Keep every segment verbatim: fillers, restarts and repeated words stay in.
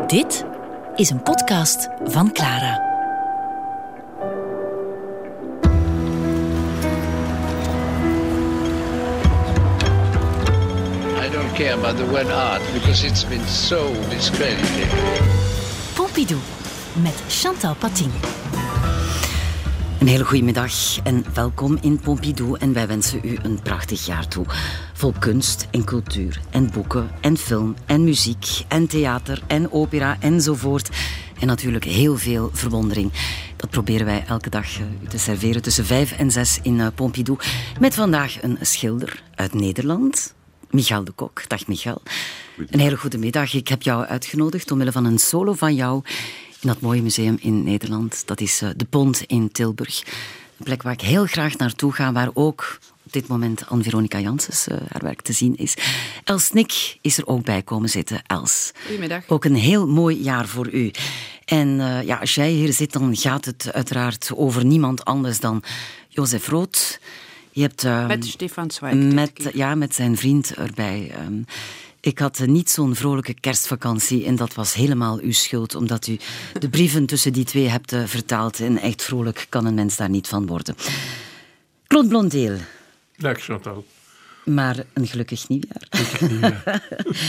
Dit is een podcast van Clara. I don't care about the word art because it's been so discredited. Pompidou met Chantal Patin. Een hele goede middag en welkom in Pompidou en wij wensen u een prachtig jaar toe. Vol kunst en cultuur en boeken en film en muziek en theater en opera enzovoort. En natuurlijk heel veel verwondering. Dat proberen wij elke dag u te serveren tussen vijf en zes in Pompidou. Met vandaag een schilder uit Nederland, Michael de Kok. Dag Michael. Een hele goede middag. Ik heb jou uitgenodigd omwille van een solo van jou in dat mooie museum in Nederland. Dat is uh, de Pont in Tilburg. Een plek waar ik heel graag naartoe ga, waar ook op dit moment Anne-Veronica Janssens uh, haar werk te zien is. Els Snik is er ook bij komen zitten. Els. Goedemiddag. Ook een heel mooi jaar voor u. En uh, ja, als jij hier zit, dan gaat het uiteraard over niemand anders dan Jozef Roth. Je hebt, uh, met Stefan Zweig. Met, ja, met zijn vriend erbij. Um, Ik had niet zo'n vrolijke kerstvakantie en dat was helemaal uw schuld, omdat u de brieven tussen die twee hebt uh, vertaald. En echt vrolijk kan een mens daar niet van worden. Claude Blondeel. Dag Chantal. Maar een gelukkig nieuwjaar. Gelukkig nieuwjaar.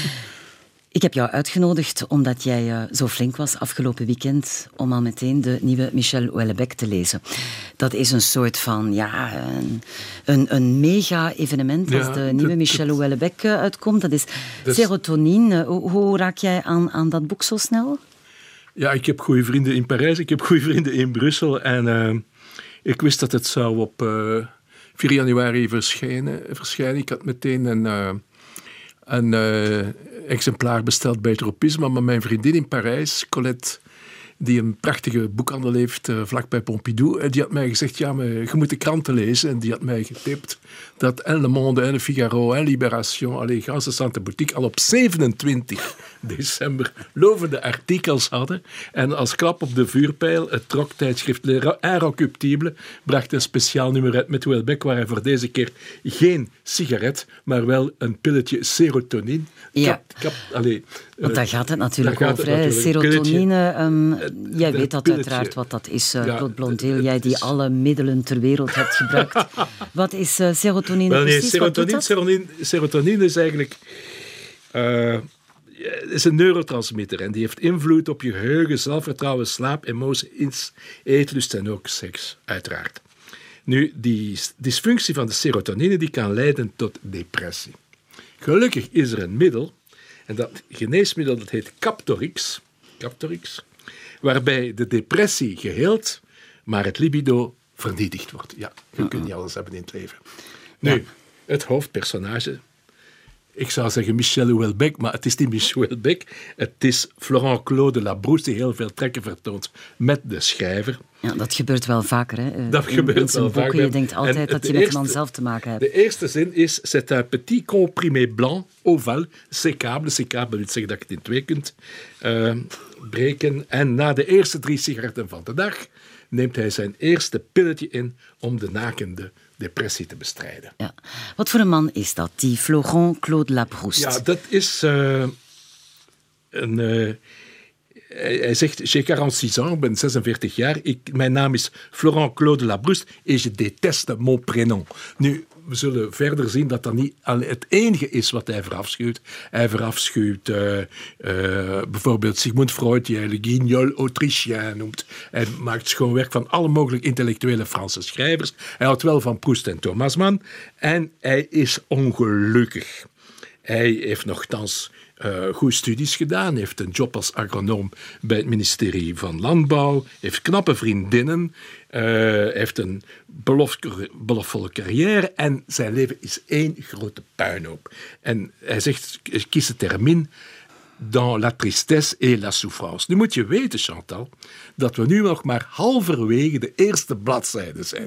Ik heb jou uitgenodigd omdat jij uh, zo flink was afgelopen weekend om al meteen de nieuwe Michel Houellebecq te lezen. Dat is een soort van, ja, een, een, een mega-evenement als ja, de nieuwe dat, Michel dat, Houellebecq uitkomt. Dat is dus Serotonine. Hoe, hoe raak jij aan, aan dat boek zo snel? Ja, ik heb goede vrienden in Parijs, ik heb goede vrienden in Brussel en uh, ik wist dat het zou op uh, vier januari verschijnen. verschijnen. Ik had meteen een... Uh, een uh, exemplaar besteld bij Tropisma, maar mijn vriendin in Parijs, Colette, die een prachtige boekhandel heeft uh, vlakbij Pompidou, die had mij gezegd, ja, maar je moet de kranten lezen. En die had mij getipt dat en Le Monde, en Le Figaro, en Libération, allee, ganse Sante Boutique, al op zevenentwintig december lovende artikels hadden. En als klap op de vuurpijl, het troktijdschrift Le Inrecuptible bracht een speciaal nummer uit met Houellebecq, waar hij voor deze keer geen sigaret, maar wel een pilletje serotonine. Ja, kap, kap, allee, want daar gaat het natuurlijk gaat over. Het natuurlijk. Serotonine, um, jij de weet dat pilletje. uiteraard wat dat is, uh, Ja, Claude Blondeel. Jij het die is... alle middelen ter wereld hebt gebruikt. Wat is uh, serotonine Wel, nee, precies? serotonine, Wat doet dat? serotonine, serotonine is eigenlijk... Uh, is een neurotransmitter en die heeft invloed op je geheugen, zelfvertrouwen, slaap, emoties, eetlust en ook seks, uiteraard. Nu, die dysfunctie van de serotonine die kan leiden tot depressie. Gelukkig is er een middel, en dat geneesmiddel dat heet Captorix, Captorix, waarbij de depressie geheeld, maar het libido vernietigd wordt. Ja, je kunt niet alles hebben in het leven. Nu, ja. Het hoofdpersonage, ik zou zeggen Michel Houellebecq, maar het is niet Michel Houellebecq, het is Florent Claude Labrousse die heel veel trekken vertoont met de schrijver. Ja, dat gebeurt wel vaker, hè? Dat in, gebeurt in zijn wel boeken. vaker. Je denkt altijd en dat je met de man zelf te maken hebt. De eerste zin is, c'est un petit comprimé blanc, ovale, sécable. Sécable wil zeggen dat je het in twee kunt uh, breken. En na de eerste drie sigaretten van de dag neemt hij zijn eerste pilletje in om de nakende depressie te bestrijden. Ja. Wat voor een man is dat, die Florent Claude Labrousse? Ja, dat is uh, een... Uh, hij, hij zegt, j'ai quarante-six ans, ik ben zesenveertig jaar, ik, mijn naam is Florent Claude Labrousse et je déteste mon prénom. Nu, we zullen verder zien dat dat niet het enige is wat hij verafschuwt. Hij verafschuwt uh, uh, bijvoorbeeld Sigmund Freud, die hij le guignol autrichien noemt. Hij maakt schoon werk van alle mogelijke intellectuele Franse schrijvers. Hij houdt wel van Proust en Thomas Mann. En hij is ongelukkig. Hij heeft nogthans uh, goede studies gedaan, heeft een job als agronoom bij het ministerie van Landbouw, heeft knappe vriendinnen, uh, heeft een belof, belofvolle carrière en zijn leven is één grote puinhoop. En hij zegt, kies de termine, dans la tristesse et la souffrance. Nu moet je weten, Chantal, dat we nu nog maar halverwege de eerste bladzijde zijn.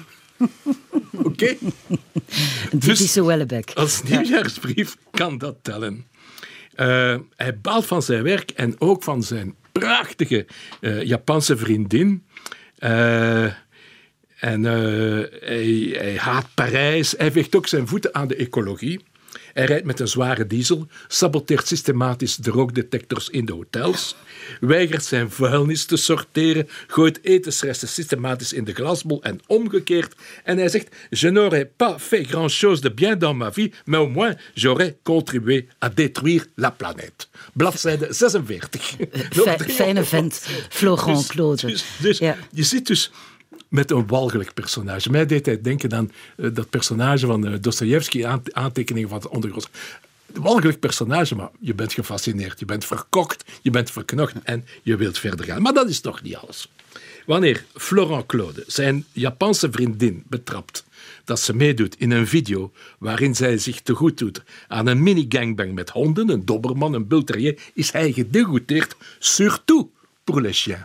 Oké? Okay? Een typische Houellebecq. Als nieuwjaarsbrief kan dat tellen. Uh, hij baalt van zijn werk en ook van zijn prachtige uh, Japanse vriendin. Uh, en uh, hij, hij haat Parijs. Hij veegt ook zijn voeten aan de ecologie. Hij rijdt met een zware diesel, saboteert systematisch de rookdetectors in de hotels, weigert zijn vuilnis te sorteren, gooit etensresten systematisch in de glasbol en omgekeerd. En hij zegt, je n'aurais pas fait grand-chose de bien dans ma vie, mais au moins j'aurais contribué à détruire la planète. Bladzijde zesenveertig. Fij, fijne vent, Florent dus, Claude. Dus, dus ja. Je ziet dus met een walgelijk personage. Mij deed hij denken aan uh, dat personage van uh, Dostojevski, aant- aantekeningen van het ondergrond. Walgelijk personage, maar je bent gefascineerd, je bent verkocht, je bent verknocht en je wilt verder gaan. Maar dat is toch niet alles. Wanneer Florent Claude zijn Japanse vriendin betrapt dat ze meedoet in een video waarin zij zich te goed doet aan een mini-gangbang met honden, een doberman, een bull terrier, is hij gedegoûteerd, surtout pour les chiens.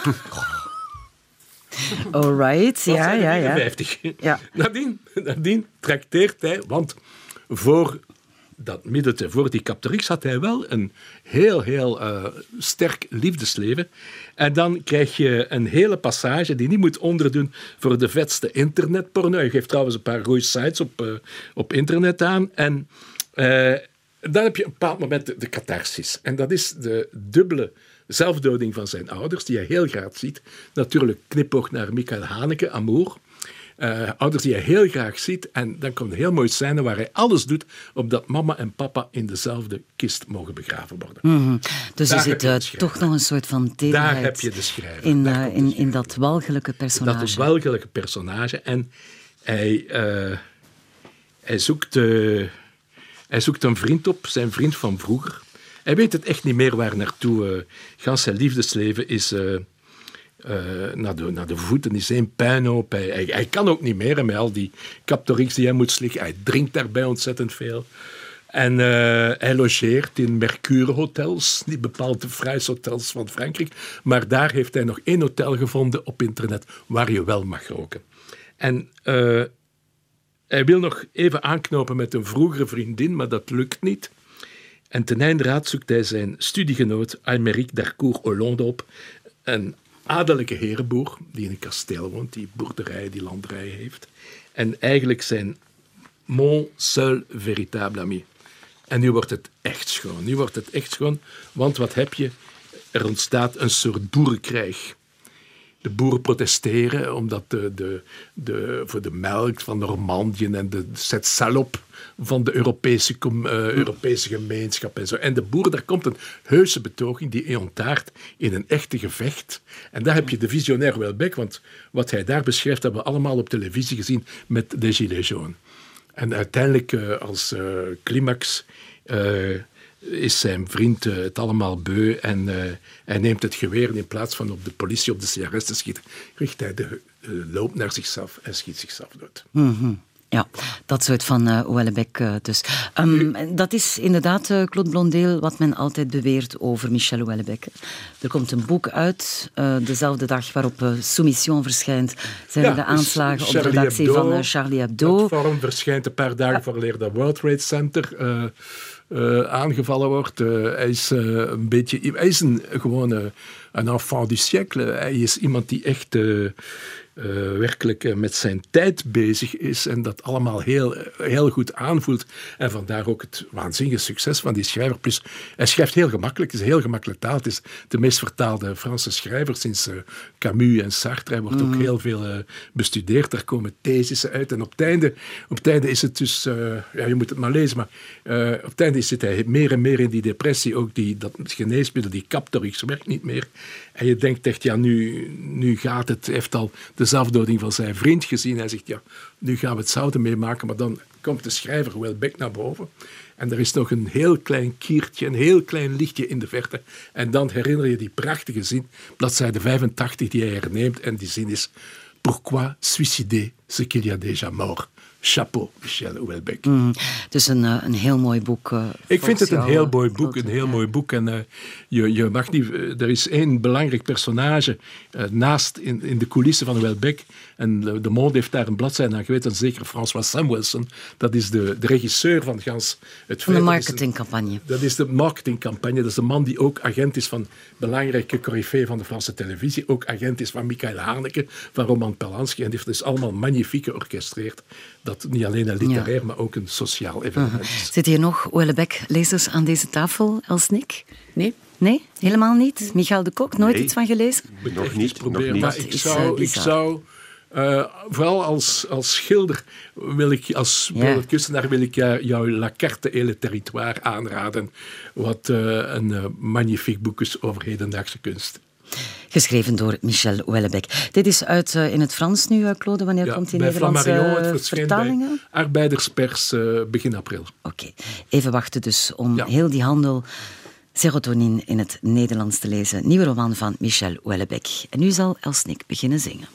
All right, ja, ja, ja. vijftig. Ja. Nadien, nadien trakteert hij, want voor dat middete, voor die Captorix had hij wel een heel, heel uh, sterk liefdesleven. En dan krijg je een hele passage die niet moet onderdoen voor de vetste internetporno. Hij geeft trouwens een paar goede sites op, uh, op internet aan. En uh, dan heb je op een bepaald moment de, de catharsis. En dat is de dubbele zelfdoding van zijn ouders, die hij heel graag ziet. Natuurlijk knipoog naar Michael Haneke, Amour. Uh, ouders die hij heel graag ziet. En dan komt een heel mooie scène waar hij alles doet opdat mama en papa in dezelfde kist mogen begraven worden. Mm-hmm. Dus er zit uh, toch nog een soort van tederheid. Daar heb je de schrijver. In, uh, in, in dat walgelijke personage. Dat walgelijke personage. En hij, uh, hij, zoekt, uh, hij zoekt een vriend op, zijn vriend van vroeger. Hij weet het echt niet meer waar naartoe. Uh, gans zijn liefdesleven is uh, uh, naar, de, naar de voeten, is één puinhoop. Hij, hij, hij kan ook niet meer, met al die Captorix die hij moet slikken. Hij drinkt daarbij ontzettend veel. En uh, hij logeert in Mercure-hotels, niet bepaald de fraaiste hotels van Frankrijk, maar daar heeft hij nog één hotel gevonden op internet waar je wel mag roken. En uh, hij wil nog even aanknopen met een vroegere vriendin, maar dat lukt niet. En ten einde raad zoekt hij zijn studiegenoot Aymeric d'Harcourt-Hollande op, een adellijke herenboer die in een kasteel woont, die boerderijen, die landerijen heeft. En eigenlijk zijn mon seul véritable ami. En nu wordt het echt schoon. Nu wordt het echt schoon, want wat heb je? Er ontstaat een soort boerenkrijg. De boeren protesteren omdat de, de, de, voor de melk van Normandië en de set salop van de Europese, uh, Europese gemeenschap en zo. En de boeren, daar komt een heuse betoging die ontaart in een echte gevecht. En daar heb je de visionair Houellebecq, want wat hij daar beschrijft hebben we allemaal op televisie gezien met de Gilets jaunes. En uiteindelijk uh, als uh, climax uh, is zijn vriend uh, het allemaal beu en uh, hij neemt het geweer en in plaats van op de politie, op de C R S te schieten, richt hij de uh, loop naar zichzelf en schiet zichzelf dood. Mm-hmm. Ja, dat soort van uh, Houellebecq uh, dus. Um, dat is inderdaad, uh, Claude Blondeel, wat men altijd beweert over Michel Houellebecq. Er komt een boek uit, uh, dezelfde dag waarop uh, Soumission verschijnt, zijn ja, er de aanslagen dus op de redactie Hebdo, van uh, Charlie Hebdo. Het Forum verschijnt een paar dagen ja. vooraleer dat World Trade Center uh, uh, aangevallen wordt. Uh, hij is uh, een beetje... Hij is een, gewoon uh, een enfant du siècle. Hij is iemand die echt... Uh, Uh, werkelijk uh, met zijn tijd bezig is en dat allemaal heel, heel goed aanvoelt. En vandaar ook het waanzinnige succes van die schrijver. Plus, hij schrijft heel gemakkelijk. Het is een heel gemakkelijke taal. Het is de meest vertaalde Franse schrijver sinds uh, Camus en Sartre. Hij wordt mm. ook heel veel uh, bestudeerd. Daar komen thesissen uit. En op het einde, op het einde is het dus... Uh, ja, je moet het maar lezen, maar uh, op het einde zit hij meer en meer in die depressie. Ook die, dat geneesmiddel, die Captorix, werkt niet meer. En je denkt echt, ja, nu, nu gaat het. Hij heeft al de zelfdoding van zijn vriend gezien. Hij zegt, ja, nu gaan we het zouden meemaken. Maar dan komt de schrijver Houellebecq naar boven. En er is nog een heel klein kiertje, een heel klein lichtje in de verte. En dan herinner je die prachtige zin, bladzijde vijfentachtig, die hij herneemt. En die zin is, pourquoi suicider ce qu'il y a déjà mort? Chapeau, Michel Houellebecq. Mm, dus een, een heel mooi boek. Uh, Ik vind het een heel mooi boek. Een heel ja. mooi boek. En uh, je, je mag niet... Uh, er is één belangrijk personage uh, naast in, in de coulissen van Houellebecq. En uh, De Monde heeft daar een bladzijde aan geweten. Zeker François Samuelson. Dat is de, de regisseur van gans het Van de marketingcampagne. Dat is de marketingcampagne. Dat is de man die ook agent is van belangrijke coryfee van de Franse televisie. Ook agent is van Michael Haneke, van Roman Polanski. En die heeft dus allemaal magnifiek georchestreerd. Dat dat niet alleen een literair, ja. maar ook een sociaal evenement is. Uh-huh. Zit hier nog Houellebecq-lezers aan deze tafel, Els Nick? Nee. Nee, helemaal niet? Michael de Kok, nooit nee. iets van gelezen? Moet nog niet, proberen, nog niet. Maar ik zou... Ik zou Uh, vooral als, als schilder, wil ik, als ja. kunstenaar, wil ik jou, jou La Carte et le Territoire aanraden. Wat uh, een uh, magnifiek boek is over hedendaagse kunst. Geschreven door Michel Houellebecq. Dit is uit uh, in het Frans nu, uh, Claude. Wanneer ja, komt die Nederlandse Flammarion, vertalingen? Bij Arbeiderspers uh, begin april. Oké, okay. Even wachten dus om ja. heel die handel Serotonine in het Nederlands te lezen. Nieuwe roman van Michel Houellebecq. En nu zal Els Nick beginnen zingen.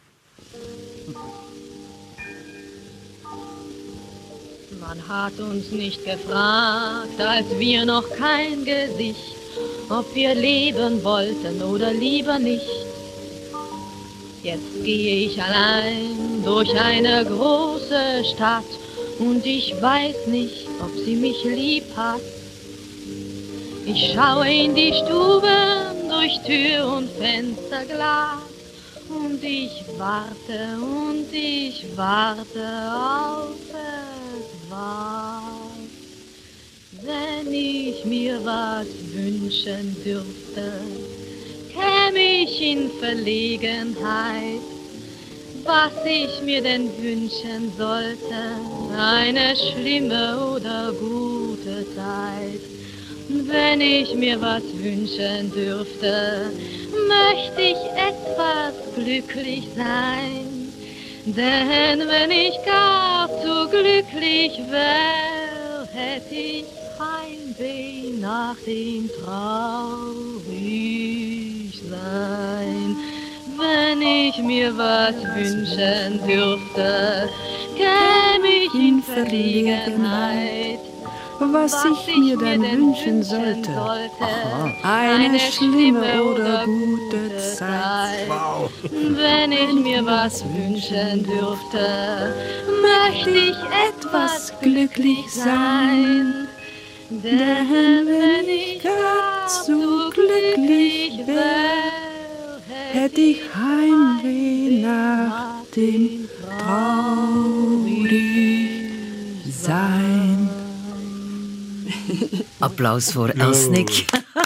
Man hat uns nicht gefragt, als wir noch kein Gesicht, ob wir leben wollten oder lieber nicht. Jetzt gehe ich allein durch eine große Stadt und ich weiß nicht, ob sie mich lieb hat. Ich schaue in die Stuben durch Tür und Fensterglas und ich warte und ich warte auf es was. Wenn ich mir was wünschen dürfte, käme ich in Verlegenheit, was ich mir denn wünschen sollte, eine schlimme oder gute Zeit. Wenn ich mir was wünschen dürfte, möchte ich etwas glücklich sein. Denn wenn ich gar zu glücklich wär, hätte ich Heimweh nach dem traurig sein. Wenn ich mir was wünschen dürfte, käme ich in Verlegenheit, was ich mir dann wünschen sollte. Aha. Eine schlimme oder gute Zeit. Wow. Wenn ich mir was wünschen dürfte, möchte ich etwas glücklich sein. Denn wenn ich gar zu glücklich wär, hätte ich Heimweh nach dem traurig sein. Applaus voor Els Nick.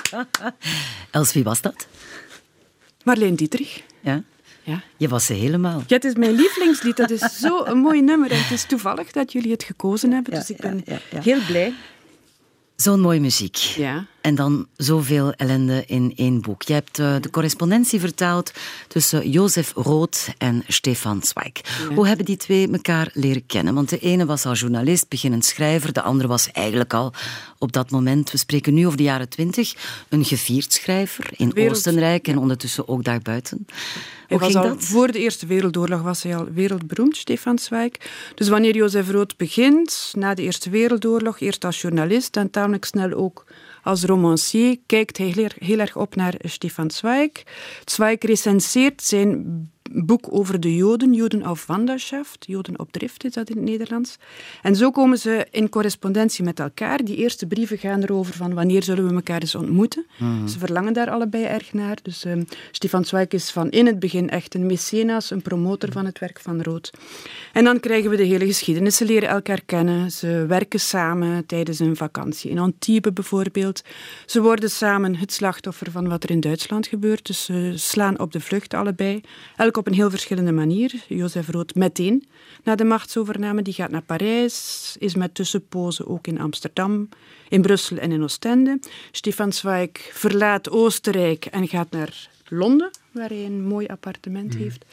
Els, wie was dat? Marleen Dietrich. Ja? Ja. Je was ze helemaal. Ja, het is mijn lievelingslied. Dat is zo'n mooi nummer. En het is toevallig dat jullie het gekozen hebben. Ja, dus ik ben ja, ja, ja. heel blij. Zo'n mooie muziek. Ja. En dan zoveel ellende in één boek. Je hebt uh, de correspondentie vertaald tussen Joseph Roth en Stefan Zweig. Ja. Hoe hebben die twee elkaar leren kennen? Want de ene was al journalist, beginnend schrijver. De andere was eigenlijk al op dat moment, we spreken nu over de jaren twintig, een gevierd schrijver in Wereld... Oostenrijk en ondertussen ook daarbuiten. Hij Hoe was ging al, dat? voor de Eerste Wereldoorlog was hij al wereldberoemd, Stefan Zweig. Dus wanneer Joseph Roth begint, na de Eerste Wereldoorlog, eerst als journalist en tamelijk snel ook als romancier, kijkt hij heel, heel erg op naar Stefan Zweig. Zweig recenseert zijn boek over de Joden, Joden auf Wanderschaft, Joden op drift is dat in het Nederlands. En zo komen ze in correspondentie met elkaar. Die eerste brieven gaan erover van wanneer zullen we elkaar eens ontmoeten. Mm. Ze verlangen daar allebei erg naar. Dus um, Stefan Zweig is van in het begin echt een mecenas, een promotor van het werk van Roth. En dan krijgen we de hele geschiedenis. Ze leren elkaar kennen, ze werken samen tijdens een vakantie. In Antibes bijvoorbeeld. Ze worden samen het slachtoffer van wat er in Duitsland gebeurt. Dus ze slaan op de vlucht allebei. Elk op een heel verschillende manier. Joseph Roth meteen na de machtsovername. Die gaat naar Parijs, is met tussenpozen ook in Amsterdam, in Brussel en in Oostende. Stefan Zweig verlaat Oostenrijk en gaat naar Londen, waar hij een mooi appartement mm. heeft.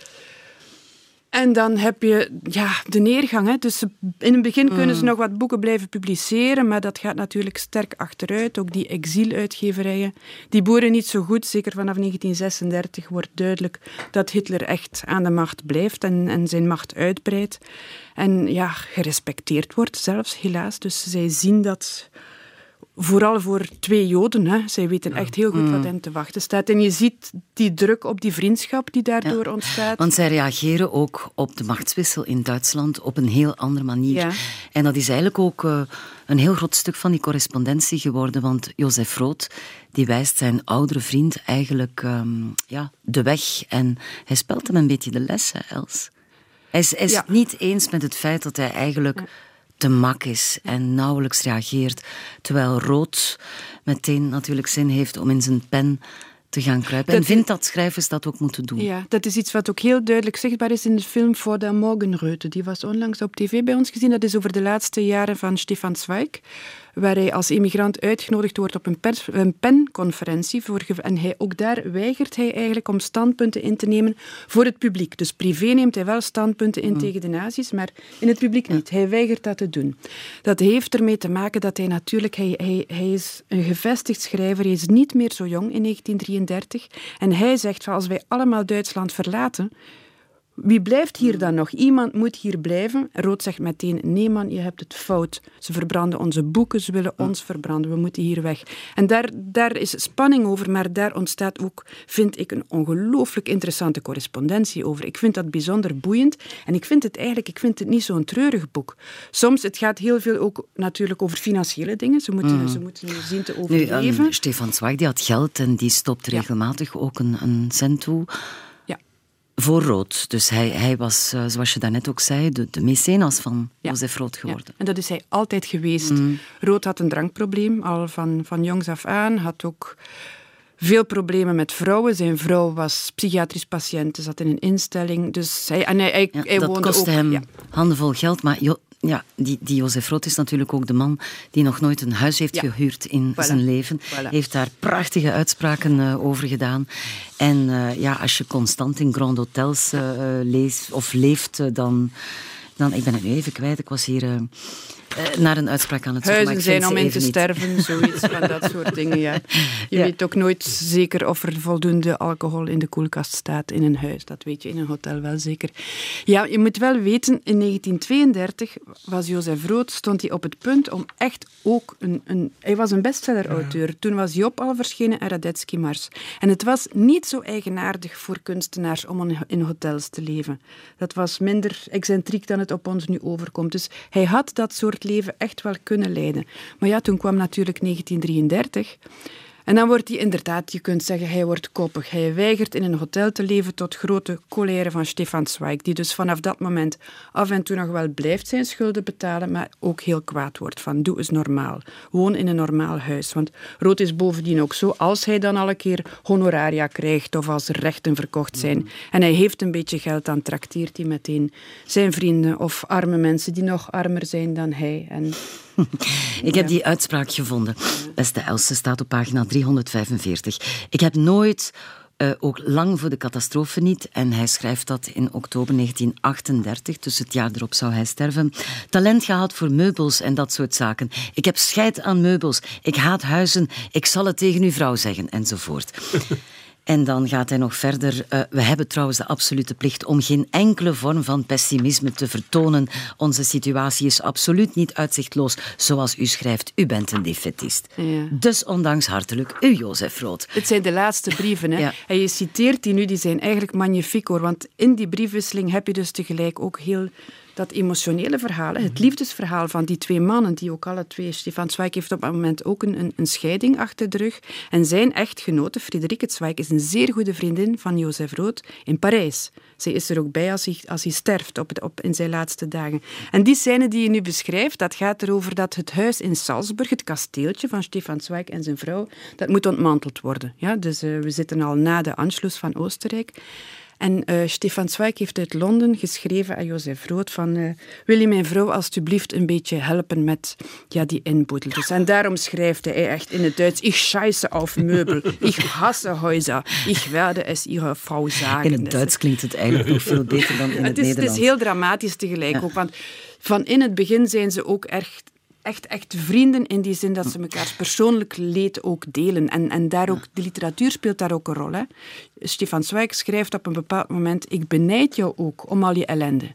En dan heb je ja, de neergang. Hè. Dus in het begin kunnen ze mm. nog wat boeken blijven publiceren, maar dat gaat natuurlijk sterk achteruit. Ook die exieluitgeverijen, die boeren niet zo goed. Zeker vanaf negentien zesendertig wordt duidelijk dat Hitler echt aan de macht blijft en, en zijn macht uitbreidt. En ja, gerespecteerd wordt zelfs, helaas. Dus zij zien dat... Vooral voor twee Joden. Hè. Zij weten echt heel goed wat hen te wachten staat. En je ziet die druk op die vriendschap die daardoor ja. ontstaat. Want zij reageren ook op de machtswissel in Duitsland op een heel andere manier. Ja. En dat is eigenlijk ook uh, een heel groot stuk van die correspondentie geworden. Want Joseph Roth die wijst zijn oudere vriend eigenlijk um, ja, de weg. En hij spelt hem een beetje de les, hè, Els. Hij is, is Ja. het niet eens met het feit dat hij eigenlijk... Ja. te mak is en nauwelijks reageert, terwijl Rood meteen natuurlijk zin heeft om in zijn pen te gaan kruipen. Dat en vindt dat schrijvers dat ook moeten doen. Ja, dat is iets wat ook heel duidelijk zichtbaar is in de film Vor der Morgenröte. Die was onlangs op tv bij ons gezien. Dat is over de laatste jaren van Stefan Zweig, waar hij als immigrant uitgenodigd wordt op een, pers, een penconferentie. Voor, en hij, ook daar weigert hij eigenlijk om standpunten in te nemen voor het publiek. Dus privé neemt hij wel standpunten in mm. tegen de nazi's, maar in het publiek niet. Hij weigert dat te doen. Dat heeft ermee te maken dat hij natuurlijk... Hij, hij, hij is een gevestigd schrijver. Hij is niet meer zo jong in negentien drieëndertig. En hij zegt van als wij allemaal Duitsland verlaten... Wie blijft hier dan nog? Iemand moet hier blijven. Rood zegt meteen, nee man, je hebt het fout. Ze verbranden onze boeken, ze willen ons verbranden. We moeten hier weg. En daar, daar is spanning over, maar daar ontstaat ook, vind ik, een ongelooflijk interessante correspondentie over. Ik vind dat bijzonder boeiend. En ik vind het eigenlijk, ik vind het niet zo'n treurig boek. Soms, het gaat heel veel ook natuurlijk over financiële dingen. Ze moeten, mm. ze moeten zien te overleven. Nu, um, Stefan Zweig, die had geld en die stopt regelmatig ja. ook een, een cent toe. Voor Rood. Dus hij, hij was, uh, zoals je daarnet ook zei, de, de mecenas van ja. Jozef Rood geworden. Ja. En dat is hij altijd geweest. Mm. Rood had een drankprobleem, al van, van jongs af aan. Had ook veel problemen met vrouwen. Zijn vrouw was psychiatrisch patiënt, zat in een instelling. Dus hij, en hij, hij, ja, hij dat woonde kostte ook, hem ja. handenvol geld, maar... Jo- Ja, die, die Jozef Rood is natuurlijk ook de man die nog nooit een huis heeft ja. gehuurd in voilà. zijn leven. Voilà. Heeft daar prachtige uitspraken uh, over gedaan. En uh, ja, als je constant in grand hotels uh, leest of leeft, uh, dan, dan... Ik ben het nu even kwijt, ik was hier... Uh, Uh, naar een uitspraak aan het zoeken. Huizen zijn om in te niet. sterven, zoiets van dat soort dingen. Ja. Je ja. weet ook nooit zeker of er voldoende alcohol in de koelkast staat in een huis. Dat weet je in een hotel wel zeker. Ja, je moet wel weten, in negentien tweeëndertig was Jozef Rood, stond hij op het punt om echt ook een... een hij was een bestseller-auteur. Ja. Toen was Job al verschenen en Radetzky Mars. En het was niet zo eigenaardig voor kunstenaars om in hotels te leven. Dat was minder excentriek dan het op ons nu overkomt. Dus hij had dat soort leven echt wel kunnen leiden. Maar ja, toen kwam natuurlijk negentien drieëndertig. En dan wordt hij inderdaad, je kunt zeggen, hij wordt koppig. Hij weigert in een hotel te leven tot grote colère van Stefan Zweig, die dus vanaf dat moment af en toe nog wel blijft zijn schulden betalen, maar ook heel kwaad wordt van, doe eens normaal. Woon in een normaal huis. Want Rood is bovendien ook zo, als hij dan al een keer honoraria krijgt of als er rechten verkocht zijn mm-hmm. en hij heeft een beetje geld, dan trakteert hij meteen zijn vrienden of arme mensen die nog armer zijn dan hij. En Ik heb die uitspraak gevonden. Beste Else, staat op pagina driehonderdvijfenveertig. Ik heb nooit, uh, ook lang voor de catastrofe niet, en hij schrijft dat in oktober negentien achtendertig, dus het jaar erop zou hij sterven, talent gehad voor meubels en dat soort zaken. Ik heb scheid aan meubels, ik haat huizen, ik zal het tegen uw vrouw zeggen, enzovoort. En dan gaat hij nog verder. Uh, we hebben trouwens de absolute plicht om geen enkele vorm van pessimisme te vertonen. Onze situatie is absoluut niet uitzichtloos. Zoals u schrijft, u bent een defetist. Ja. Dus ondanks hartelijk, u Jozef Rood. Het zijn de laatste brieven. Hè? Ja. En je citeert die nu, die zijn eigenlijk magnifiek hoor. Want in die briefwisseling heb je dus tegelijk ook heel... dat emotionele verhaal, het liefdesverhaal van die twee mannen, die ook alle twee... Stefan Zweig heeft op dat moment ook een, een, een scheiding achter de rug. En zijn echtgenote, Friederike Zweig, is een zeer goede vriendin van Jozef Rood in Parijs. Zij is er ook bij als hij, als hij sterft op het, op, in zijn laatste dagen. En die scène die je nu beschrijft, dat gaat erover dat het huis in Salzburg, het kasteeltje van Stefan Zweig en zijn vrouw, dat moet ontmanteld worden. Ja, dus uh, we zitten al na de Anschluss van Oostenrijk. En uh, Stefan Zweig heeft uit Londen geschreven aan Jozef Rood van uh, wil je mijn vrouw alstublieft een beetje helpen met ja, die inboedel. Dus en daarom schrijft hij echt in het Duits, ik scheisse auf Möbel, ik hasse Häuser, ik werde es ihrer Frau sagen. In het Duits klinkt het eigenlijk nog veel beter dan in het, het is, Nederlands. Het is heel dramatisch tegelijk ja. ook, want van in het begin zijn ze ook echt... Echt, echt vrienden in die zin dat ze mekaars persoonlijk leed ook delen. En, en daar ook, de literatuur speelt daar ook een rol. Hè. Stefan Zweig schrijft op een bepaald moment, ik benijd jou ook om al je ellende.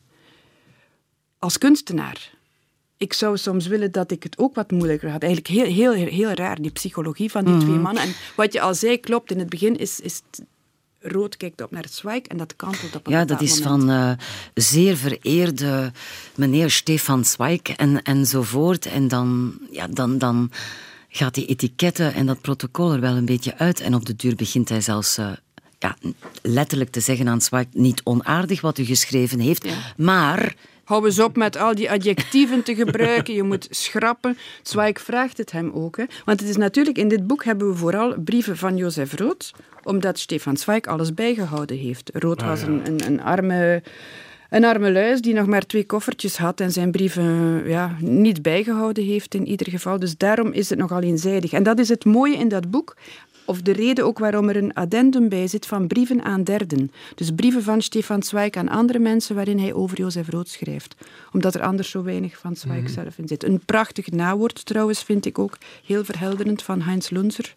Als kunstenaar. Ik zou soms willen dat ik het ook wat moeilijker had. Eigenlijk heel, heel, heel, heel raar, die psychologie van die mm-hmm. twee mannen. En wat je al zei, klopt, in het begin is... is Rood kijkt op naar het Zweig en dat kantelt op een Ja, dat is moment. van uh, zeer vereerde meneer Stefan Zweig en, enzovoort. En dan, ja, dan, dan gaat die etiketten en dat protocol er wel een beetje uit. En op de duur begint hij zelfs uh, ja, letterlijk te zeggen aan Zweig, niet onaardig wat u geschreven heeft, Ja. maar... Hou eens op met al die adjectieven te gebruiken. Je moet schrappen. Zweig vraagt het hem ook. Hè. Want het is natuurlijk, in dit boek hebben we vooral brieven van Joseph Roth, omdat Stefan Zweig alles bijgehouden heeft. Roth Ah, was ja. een, een, een, arme, een arme luis die nog maar twee koffertjes had en zijn brieven ja, niet bijgehouden heeft in ieder geval. Dus daarom is het nogal eenzijdig. En dat is het mooie in dat boek. Of de reden ook waarom er een addendum bij zit van brieven aan derden. Dus brieven van Stefan Zweig aan andere mensen waarin hij over Joseph Roth schrijft. Omdat er anders zo weinig van Zweig Mm-hmm. zelf in zit. Een prachtig nawoord trouwens vind ik ook heel verhelderend van Heinz Lunzer.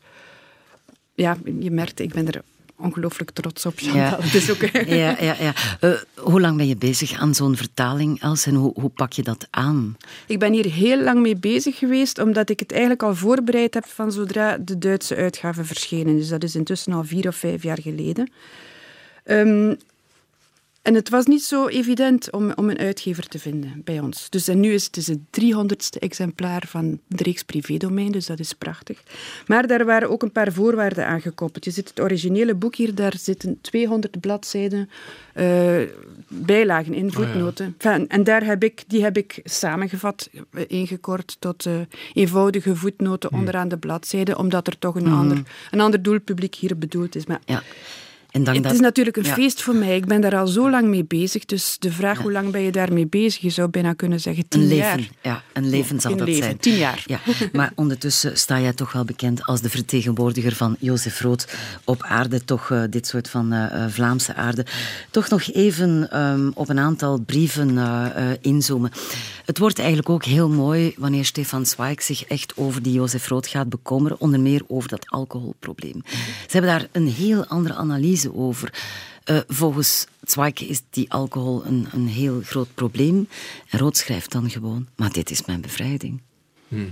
Ja, je merkt, ik ben er ongelooflijk trots op, Chantal. Ja. Het is ook... Ja, ja, ja. Uh, hoe lang ben je bezig aan zo'n vertaling, Els? En hoe, hoe pak je dat aan? Ik ben hier heel lang mee bezig geweest, omdat ik het eigenlijk al voorbereid heb van zodra de Duitse uitgave verschenen is. Dat is intussen al vier of vijf jaar geleden. Um, en het was niet zo evident om, om een uitgever te vinden bij ons. Dus en nu is het, is het driehonderdste exemplaar van de reeks Privédomein, dus dat is prachtig. Maar daar waren ook een paar voorwaarden aan gekoppeld. Je ziet het originele boek hier, daar zitten tweehonderd bladzijden uh, bijlagen in, voetnoten. Oh ja. Enfin, en daar heb ik, die heb ik samengevat, uh, ingekort tot uh, eenvoudige voetnoten hmm. onderaan de bladzijden, omdat er toch een, Hmm. ander, een ander doelpubliek hier bedoeld is. Maar Ja. En dank het dat... is natuurlijk een ja. feest voor mij. Ik ben daar al zo lang mee bezig. Dus de vraag, ja. hoe lang ben je daarmee bezig? Je zou bijna kunnen zeggen tien een leven, jaar. Ja, een leven zal een dat leven, zijn. Tien jaar. Ja, maar ondertussen sta jij toch wel bekend als de vertegenwoordiger van Joseph Roth op aarde, toch uh, dit soort van uh, Vlaamse aarde. Toch nog even um, op een aantal brieven uh, uh, inzoomen. Het wordt eigenlijk ook heel mooi wanneer Stefan Zweig zich echt over die Joseph Roth gaat bekommeren, onder meer over dat alcoholprobleem. Ze hebben daar een heel andere analyse over. Uh, volgens Zweig is die alcohol een, een heel groot probleem. En Roth schrijft dan gewoon, maar dit is mijn bevrijding. Hmm.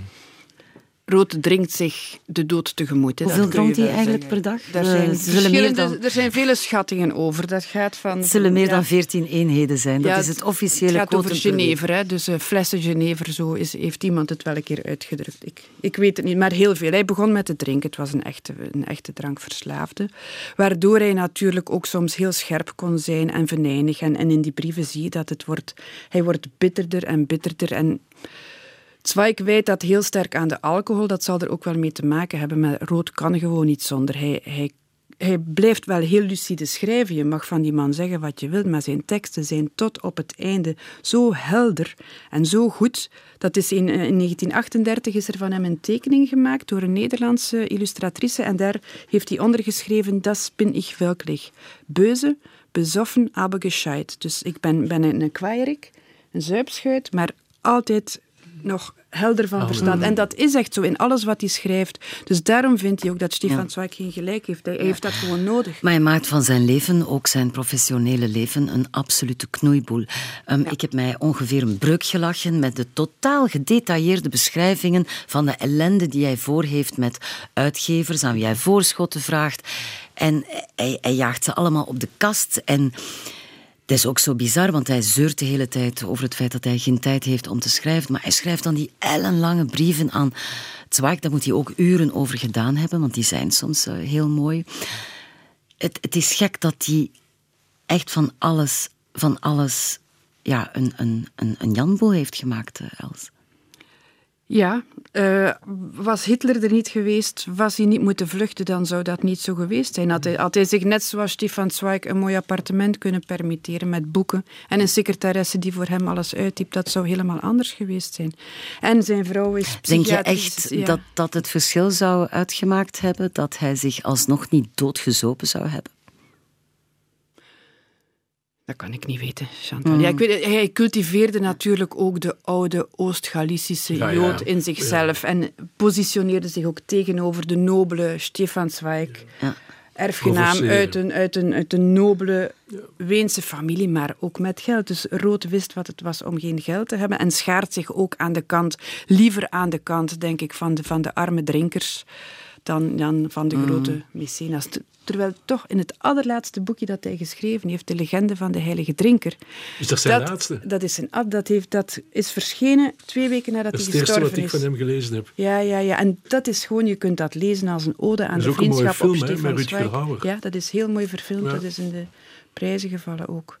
Roth drinkt zich de dood tegemoet. Hè. Hoeveel dronk hij wel eigenlijk zeggen. per dag? Daar Uh, zijn, zullen meer dan... er zijn vele schattingen over. Dat gaat van... Het zullen meer ja, dan veertien eenheden zijn. Dat ja, is het officiële Het gaat over quotum per week. Genever. Hè. Dus uh, flessen Genever, zo is, heeft iemand het wel een keer uitgedrukt. Ik, ik weet het niet, maar heel veel. Hij begon met te drinken. Het was een echte, een echte drankverslaafde. Waardoor hij natuurlijk ook soms heel scherp kon zijn en venijnig. En, en in die brieven zie je dat het wordt... Hij wordt bitterder en bitterder en... Zweig wijt dat heel sterk aan de alcohol. Dat zal er ook wel mee te maken hebben. Maar Roth kan gewoon niet zonder. Hij, hij, hij blijft wel heel lucide schrijven. Je mag van die man zeggen wat je wilt. Maar zijn teksten zijn tot op het einde zo helder en zo goed. Dat is in, in negentien achtendertig is er van hem een tekening gemaakt door een Nederlandse illustratrice. En daar heeft hij ondergeschreven: Das bin ich wirklich. Böse, besoffen, aber gescheit. Dus ik ben, ben een kwaierik, een zuipschuit, maar altijd... nog helder van verstand. En dat is echt zo in alles wat hij schrijft. Dus daarom vindt hij ook dat Stefan Ja. Zweig geen gelijk heeft. Hij heeft dat gewoon nodig. Maar hij maakt van zijn leven, ook zijn professionele leven, een absolute knoeiboel. Um, ja. Ik heb mij ongeveer een breuk gelachen met de totaal gedetailleerde beschrijvingen van de ellende die hij voor heeft met uitgevers, aan wie hij voorschotten vraagt. En hij, hij jaagt ze allemaal op de kast en... Het is ook zo bizar, want hij zeurt de hele tijd over het feit dat hij geen tijd heeft om te schrijven. Maar hij schrijft dan die ellenlange brieven aan Zweig. Daar moet hij ook uren over gedaan hebben, want die zijn soms uh, heel mooi. Het, het is gek dat hij echt van alles, van alles ja, een, een, een, een Janboel heeft gemaakt, uh, Els. Ja, uh, was Hitler er niet geweest, was hij niet moeten vluchten, dan zou dat niet zo geweest zijn. Had hij, had hij zich net zoals Stefan Zweig een mooi appartement kunnen permitteren met boeken en een secretaresse die voor hem alles uittypt, dat zou helemaal anders geweest zijn. En zijn vrouw is Denk je psychiatrisch... echt ja. dat dat het verschil zou uitgemaakt hebben, dat hij zich alsnog niet doodgezopen zou hebben? Dat kan ik niet weten, Chantal. Mm. Ja, ik weet, hij cultiveerde natuurlijk ook de oude Oost-Galicische ja, Jood ja. in zichzelf ja. en positioneerde zich ook tegenover de nobele Stefan Zweig. Ja. Erfgenaam uit een, uit, een, uit een nobele Weense familie, maar ook met geld. Dus Roth wist wat het was om geen geld te hebben en schaart zich ook aan de kant, liever aan de kant, denk ik, van de, van de arme drinkers, dan, dan van de grote mm. mecenas. Terwijl toch in het allerlaatste boekje dat hij geschreven heeft, De legende van de heilige drinker. Is dat zijn dat, laatste? Dat is, zijn, dat, heeft, dat is verschenen twee weken nadat hij gestorven is. Dat is het eerste wat ik van hem gelezen heb. Ja, ja, ja. En dat is gewoon, je kunt dat lezen als een ode aan de vriendschap film, op hè, Stefan met Zweig. Rutger Ja, dat is heel mooi verfilmd. Ja. Dat is in de prijzen gevallen ook.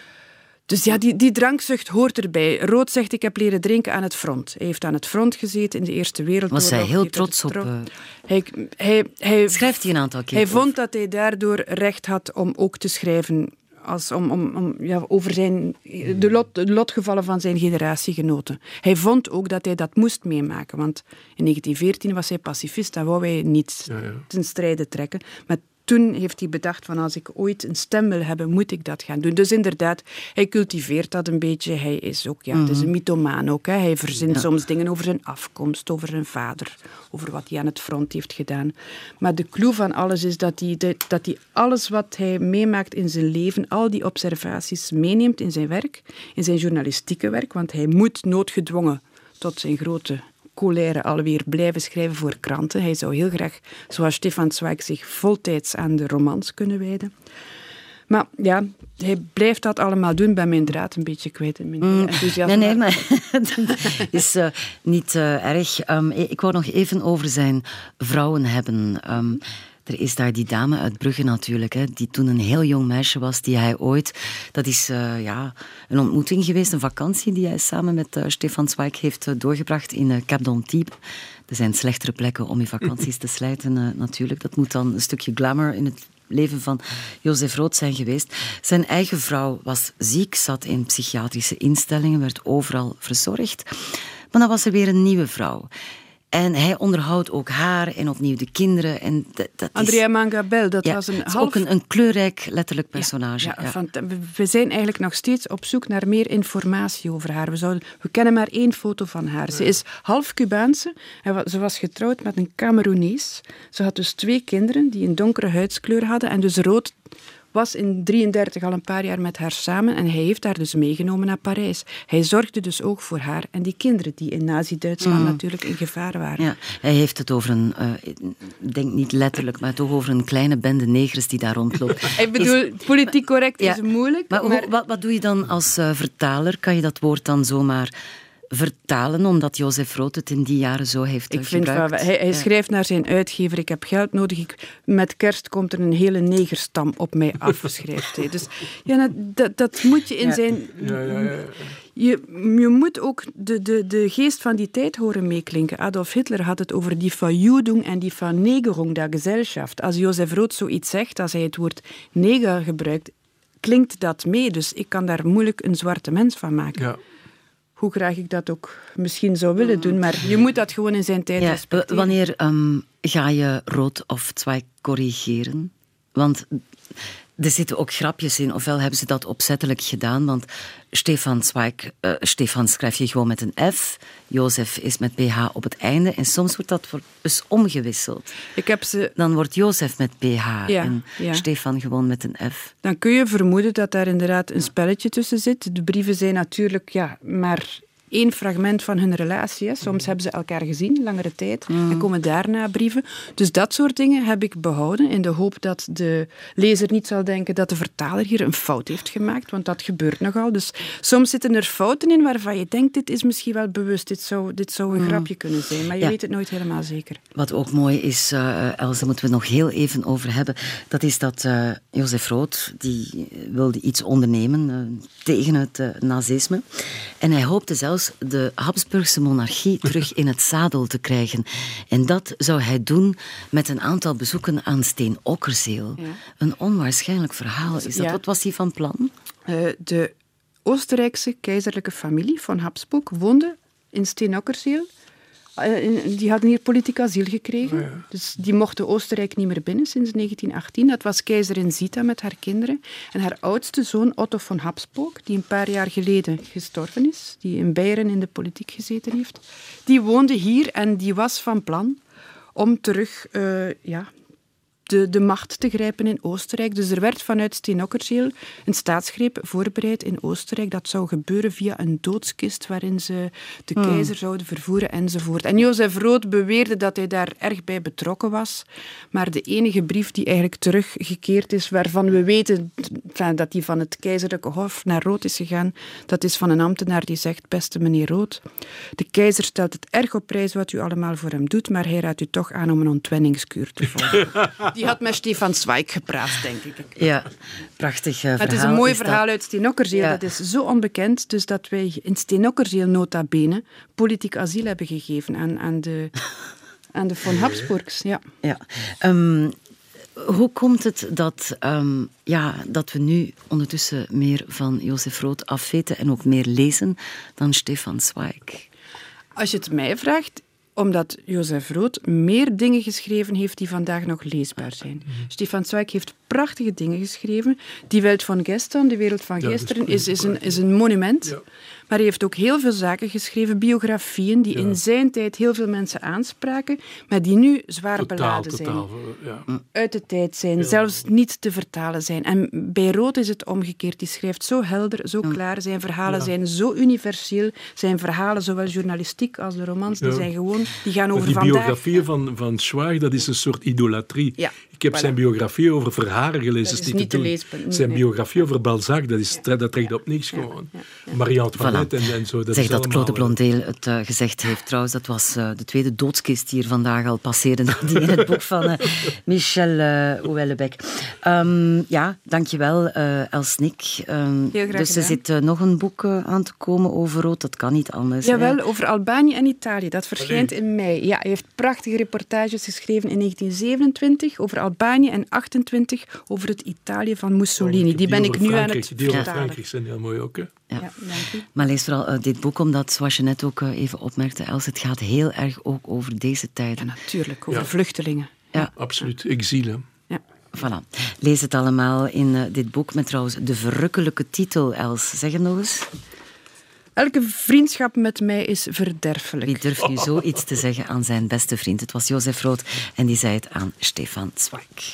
Dus ja, die, die drankzucht hoort erbij. Rood zegt, ik heb leren drinken aan het front. Hij heeft aan het front gezeten in de Eerste Wereldoorlog. Was hij heel trots op? Uh... Hij, hij, hij, Schrijft hij een aantal keer Hij over. vond dat hij daardoor recht had om ook te schrijven als, om, om, om, ja, over zijn, de, lot, de lotgevallen van zijn generatiegenoten. Hij vond ook dat hij dat moest meemaken. Want in negentien veertien was hij pacifist. Dat wou hij niet ja, ja. ten strijde trekken. Maar toen heeft hij bedacht van als ik ooit een stem wil hebben, moet ik dat gaan doen. Dus inderdaad, hij cultiveert dat een beetje. Hij is ook, ja, mm-hmm. het is een mythomaan ook. Hè. Hij verzint ja. soms dingen over zijn afkomst, over zijn vader, over wat hij aan het front heeft gedaan. Maar de clue van alles is dat hij, de, dat hij alles wat hij meemaakt in zijn leven, al die observaties meeneemt in zijn werk, in zijn journalistieke werk, want hij moet noodgedwongen tot zijn grote colère alweer blijven schrijven voor kranten. Hij zou heel graag, zoals Stefan Zweig, zich voltijds aan de romans kunnen wijden. Maar ja, hij blijft dat allemaal doen. Ben mijn draad een beetje kwijt in mijn mm, enthousiasme. Nee, nee, maar dat is uh, niet uh, erg. Um, ik wou nog even over zijn vrouwen hebben. Um, Er is daar die dame uit Brugge natuurlijk, hè, die toen een heel jong meisje was, die hij ooit... Dat is uh, ja, een ontmoeting geweest, een vakantie die hij samen met uh, Stefan Zweig heeft uh, doorgebracht in uh, Cap d'Antibes. Er zijn slechtere plekken om je vakanties te slijten uh, natuurlijk. Dat moet dan een stukje glamour in het leven van Jozef Rood zijn geweest. Zijn eigen vrouw was ziek, zat in psychiatrische instellingen, werd overal verzorgd. Maar dan was er weer een nieuwe vrouw. En hij onderhoudt ook haar en opnieuw de kinderen. En dat, dat Andrea is, Mangabel, dat ja, was een dat is half... ook een, een kleurrijk letterlijk personage. Ja, ja, ja. Van, we zijn eigenlijk nog steeds op zoek naar meer informatie over haar. We, zouden, we kennen maar één foto van haar. Ze is half Cubaanse. Ze was getrouwd met een Cameroenees. Ze had dus twee kinderen die een donkere huidskleur hadden. En dus Rood was in drieëndertig al een paar jaar met haar samen en hij heeft haar dus meegenomen naar Parijs. Hij zorgde dus ook voor haar en die kinderen die in Nazi-Duitsland mm. natuurlijk in gevaar waren. Ja, hij heeft het over een, uh, ik denk niet letterlijk, maar toch over een kleine bende negers die daar rondloopt. Ik bedoel, is, politiek correct ja, is moeilijk. Maar, maar... Wat, wat doe je dan als uh, vertaler? Kan je dat woord dan zomaar vertalen, omdat Jozef Rood het in die jaren zo heeft ik gebruikt? Vind, hij hij ja. schrijft naar zijn uitgever, ik heb geld nodig, ik, met kerst komt er een hele negerstam op mij af, schrijft hij. Dus ja, dat, dat moet je in ja. zijn... Ja, ja, ja. Je, je moet ook de, de, de geest van die tijd horen meeklinken. Adolf Hitler had het over die Verjudung en die Vernegerung der Gesellschaft. Als Jozef Rood zoiets zegt, als hij het woord neger gebruikt, klinkt dat mee. Dus ik kan daar moeilijk een zwarte mens van maken. Ja. Hoe graag ik dat ook misschien zou willen doen, maar je moet dat gewoon in zijn tijd ja, respecteren. Wanneer um, ga je Rood of Zweig corrigeren? Want er zitten ook grapjes in, ofwel hebben ze dat opzettelijk gedaan, want Stefan Zweig, uh, Stefan schrijf je gewoon met een F, Jozef is met P H op het einde en soms wordt dat dus omgewisseld. Ik heb ze... Dan wordt Jozef met P H ja, en ja. Stefan gewoon met een F. Dan kun je vermoeden dat daar inderdaad een spelletje tussen zit. De brieven zijn natuurlijk ja, maar één fragment van hun relatie. Hè. Soms hebben ze elkaar gezien, langere tijd, mm. en komen daarna brieven. Dus dat soort dingen heb ik behouden, in de hoop dat de lezer niet zal denken dat de vertaler hier een fout heeft gemaakt, want dat gebeurt nogal. Dus soms zitten er fouten in waarvan je denkt, dit is misschien wel bewust, dit zou, dit zou een mm. grapje kunnen zijn, maar je ja. weet het nooit helemaal zeker. Wat ook mooi is, uh, Els, daar moeten we het nog heel even over hebben, dat is dat uh, Jozef Rood, die wilde iets ondernemen uh, tegen het uh, nazisme, en hij hoopte zelfs de Habsburgse monarchie terug in het zadel te krijgen. En dat zou hij doen met een aantal bezoeken aan Steenokkerzeel. Ja. Een onwaarschijnlijk verhaal is dat. Ja. Wat was hij van plan? Uh, de Oostenrijkse keizerlijke familie van Habsburg woonde in Steenokkerzeel. Uh, die hadden hier politiek asiel gekregen. Oh ja. Dus die mochten Oostenrijk niet meer binnen sinds negentien achttien. Dat was keizerin Zita met haar kinderen. En haar oudste zoon Otto von Habsburg, die een paar jaar geleden gestorven is, die in Beieren in de politiek gezeten heeft, die woonde hier en die was van plan om terug uh, ja, de, de macht te grijpen in Oostenrijk. Dus er werd vanuit Steenokkerzeel een staatsgreep voorbereid in Oostenrijk. Dat zou gebeuren via een doodskist waarin ze de Hmm. keizer zouden vervoeren enzovoort. En Jozef Rood beweerde dat hij daar erg bij betrokken was. Maar de enige brief die eigenlijk teruggekeerd is, waarvan we weten dat die van het keizerlijke hof naar Rood is gegaan, dat is van een ambtenaar die zegt: beste meneer Rood, de keizer stelt het erg op prijs wat u allemaal voor hem doet, maar hij raadt u toch aan om een ontwenningskuur te volgen. Die had met Stefan Zweig gepraat, denk ik. Ja, prachtig uh, verhaal. Het is een mooi is verhaal dat. uit Steenokkerzeel. Ja. Dat is zo onbekend, dus dat wij in Steenokkerzeel nota bene politiek asiel hebben gegeven aan, aan de, aan de von Habsburgs. Ja. Ja. Um, hoe komt het dat, um, ja, dat we nu ondertussen meer van Jozef Rood afweten en ook meer lezen dan Stefan Zweig? Als je het mij vraagt, omdat Jozef Rood meer dingen geschreven heeft die vandaag nog leesbaar zijn. Mm-hmm. Stefan Zweig heeft prachtige dingen geschreven. Die Welt van gestern, de wereld van ja, gisteren, is, is, een, is een monument. Ja. Maar hij heeft ook heel veel zaken geschreven, biografieën, die ja. in zijn tijd heel veel mensen aanspraken, maar die nu zwaar totaal, beladen totaal, zijn. Ja. Uit de tijd zijn, ja. zelfs niet te vertalen zijn. En bij Rood is het omgekeerd. Die schrijft zo helder, zo klaar. Zijn verhalen ja. zijn zo universeel. Zijn verhalen, zowel journalistiek als de romans, ja. die zijn gewoon, die gaan over die vandaag. Die biografieën van, van Zweig, dat is een soort idolatrie. Ja. Ik heb voilà. zijn biografie over Verharen gelezen. Dat is niet te lezen. Zijn nee. biografie over Balzac, dat, is, ja. dat trekt op niks ja. gewoon. Ja. Ja. Marie-Antoinette voilà. en, en zo. Dat zeg is dat allemaal, Claude Blondeel het uh, gezegd heeft. Trouwens, dat was uh, de tweede doodskist die hier vandaag al passeerde, die in het boek van uh, Michel uh, Houellebecq. Um, ja, dankjewel, uh, Els Nick. Um, Heel graag dus er gedaan. zit uh, nog een boek uh, aan te komen over Rood. Dat kan niet anders. Jawel, hè? over Albanië en Italië. Dat verschijnt in mei. Ja, hij heeft prachtige reportages geschreven in negentien zevenentwintig over Albanië en achtentwintig over het Italië van Mussolini. Oh, die ben ik nu aan het Die vertalen. over Frankrijk zijn heel mooi ook, hè? Ja. Ja, dank u. Maar lees vooral uh, dit boek, omdat, zoals je net ook uh, even opmerkte, Els, het gaat heel erg ook over deze tijden. Ja, natuurlijk, over Ja. vluchtelingen. Ja. Absoluut, exil, hè? Ja. Voilà. Lees het allemaal in uh, dit boek met trouwens de verrukkelijke titel, Els. Zeg het nog eens. Elke vriendschap met mij is verderfelijk. Wie durft nu zoiets te zeggen aan zijn beste vriend? Het was Jozef Rood en die zei het aan Stefan Zweig.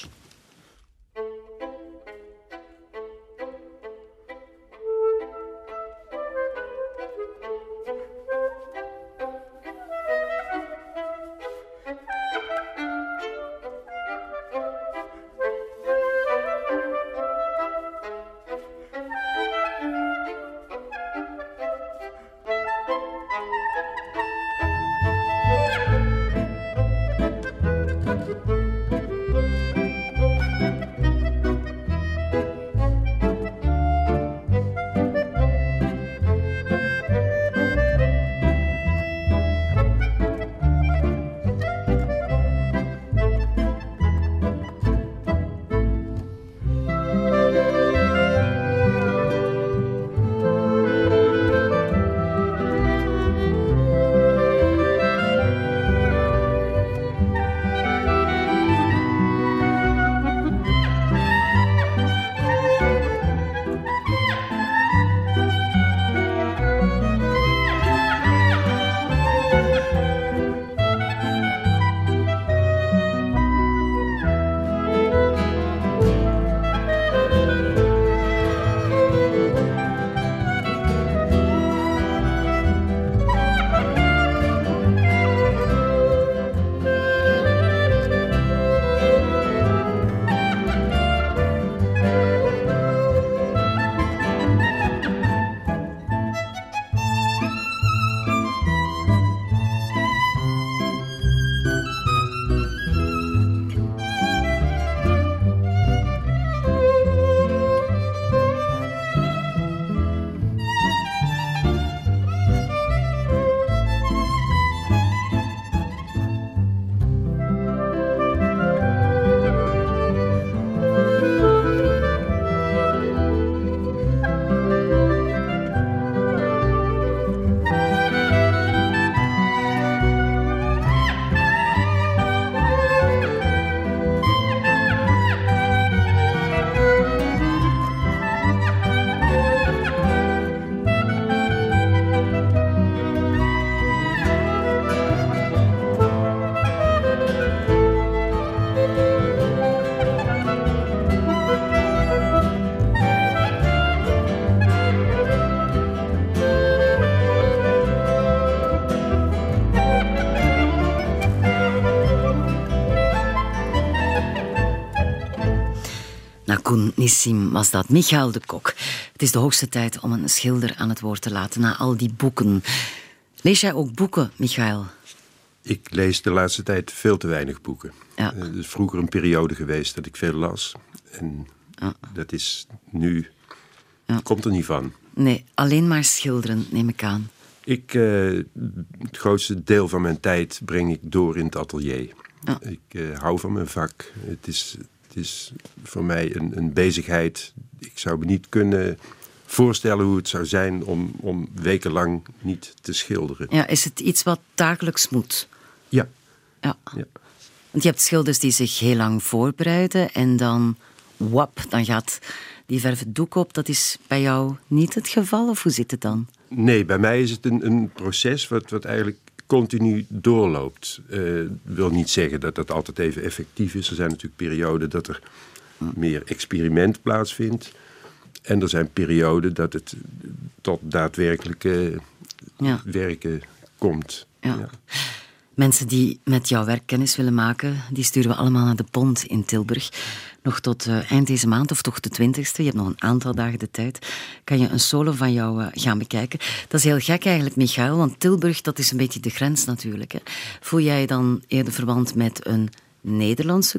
Nou, Koen Nissim was dat. Michael de Kok. Het is de hoogste tijd om een schilder aan het woord te laten na al die boeken. Lees jij ook boeken, Michael? Ik lees de laatste tijd veel te weinig boeken. Ja. Uh, er is vroeger een periode geweest dat ik veel las. En ja. dat is nu... Ja. Komt er niet van. Nee, alleen maar schilderen, neem ik aan. Ik, uh, het grootste deel van mijn tijd breng ik door in het atelier. Ja. Ik uh, hou van mijn vak. Het is, het is voor mij een, een bezigheid. Ik zou me niet kunnen voorstellen hoe het zou zijn om, om wekenlang niet te schilderen. Ja, is het iets wat dagelijks moet? Ja. Ja. ja. Want je hebt schilders die zich heel lang voorbereiden en dan, wap, dan gaat die verf het doek op. Dat is bij jou niet het geval, of hoe zit het dan? Nee, bij mij is het een, een proces wat, wat eigenlijk continu doorloopt. Uh, wil niet zeggen dat dat altijd even effectief is. Er zijn natuurlijk perioden dat er meer experiment plaatsvindt. En er zijn perioden dat het tot daadwerkelijke ja. werken komt. Ja. Ja. Mensen die met jouw werk kennis willen maken, die sturen we allemaal naar de Pont in Tilburg. Nog tot uh, eind deze maand, of toch de twintigste, je hebt nog een aantal dagen de tijd, kan je een solo van jou uh, gaan bekijken. Dat is heel gek eigenlijk, Michael, want Tilburg, dat is een beetje de grens natuurlijk. Hè. Voel jij je dan eerder verwant met een Nederlandse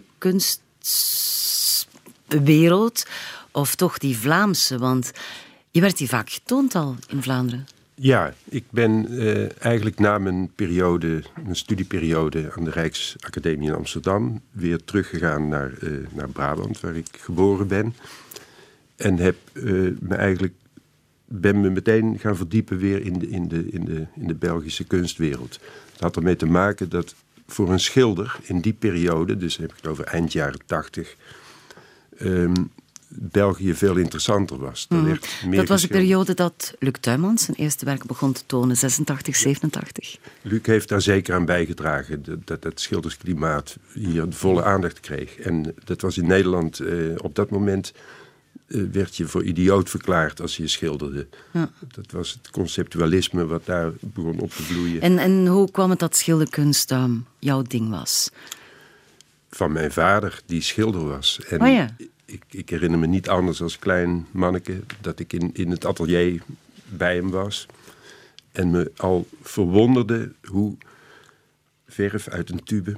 kunstwereld, of toch die Vlaamse? Want je werd hier vaak getoond al in Vlaanderen. Ja, ik ben uh, eigenlijk na mijn periode, mijn studieperiode aan de Rijksacademie in Amsterdam weer teruggegaan naar, uh, naar Brabant, waar ik geboren ben. En heb uh, me eigenlijk ben me meteen gaan verdiepen weer in de, in de, in de, in de Belgische kunstwereld. Dat had ermee te maken dat voor een schilder in die periode, dus heb ik het over eind jaren tachtig, Um, België veel interessanter was. Mm. Werd meer dat was de geschilderd. periode dat Luc Tuymans zijn eerste werk begon te tonen, zesentachtig, zevenentachtig. Luc heeft daar zeker aan bijgedragen dat, dat het schildersklimaat hier de volle aandacht kreeg. En dat was in Nederland, uh, op dat moment uh, werd je voor idioot verklaard als je schilderde. Ja. Dat was het conceptualisme wat daar begon op te vloeien. En, en hoe kwam het dat schilderkunst um, jouw ding was? Van mijn vader, die schilder was. En oh ja. Ik, ik herinner me niet anders als klein manneke dat ik in, in het atelier bij hem was. En me al verwonderde hoe verf uit een tube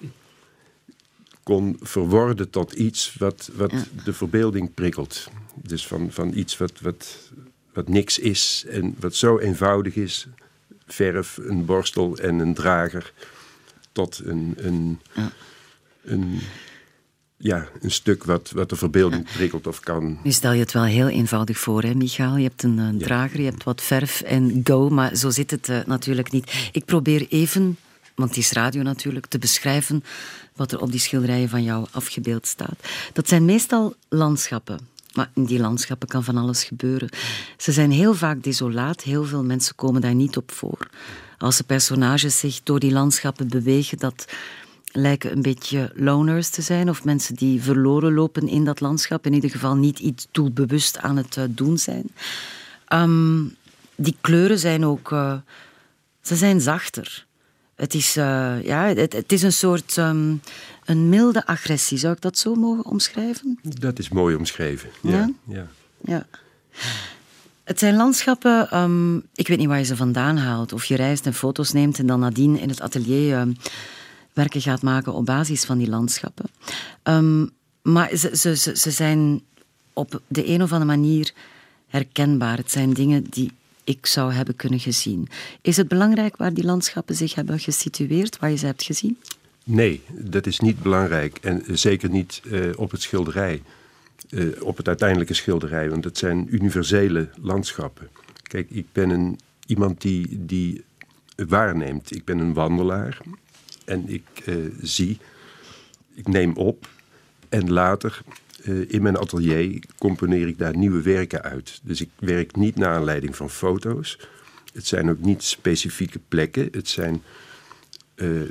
kon verworden tot iets wat, wat ja. de verbeelding prikkelt. Dus van, van iets wat, wat, wat niks is en wat zo eenvoudig is. Verf, een borstel en een drager. Tot een... een, ja. een Ja, een stuk wat, wat de verbeelding prikkelt of kan. Nu stel je het wel heel eenvoudig voor, hè, Michael? Je hebt een uh, drager, je hebt wat verf en go, maar zo zit het uh, natuurlijk niet. Ik probeer even, want het is radio natuurlijk, te beschrijven wat er op die schilderijen van jou afgebeeld staat. Dat zijn meestal landschappen. Maar in die landschappen kan van alles gebeuren. Ze zijn heel vaak desolaat, heel veel mensen komen daar niet op voor. Als de personages zich door die landschappen bewegen, dat lijken een beetje loners te zijn, of mensen die verloren lopen in dat landschap, in ieder geval niet iets doelbewust aan het uh, doen zijn. Um, die kleuren zijn ook, uh, ze zijn zachter. Het is, uh, ja, het, het is een soort, um, een milde agressie, zou ik dat zo mogen omschrijven? Dat is mooi omschreven, ja. Ja? ja. ja. Het zijn landschappen, um, ik weet niet waar je ze vandaan haalt, of je reist en foto's neemt en dan nadien in het atelier Um, werken gaat maken op basis van die landschappen. Um, maar ze, ze, ze, ze zijn op de een of andere manier herkenbaar. Het zijn dingen die ik zou hebben kunnen gezien. Is het belangrijk waar die landschappen zich hebben gesitueerd, waar je ze hebt gezien? Nee, dat is niet belangrijk. En zeker niet uh, op het schilderij. Uh, op het uiteindelijke schilderij. Want het zijn universele landschappen. Kijk, ik ben een, iemand die, die waarneemt. Ik ben een wandelaar. En ik uh, zie, ik neem op en later uh, in mijn atelier componeer ik daar nieuwe werken uit. Dus ik werk niet naar aanleiding van foto's. Het zijn ook niet specifieke plekken. Het zijn uh,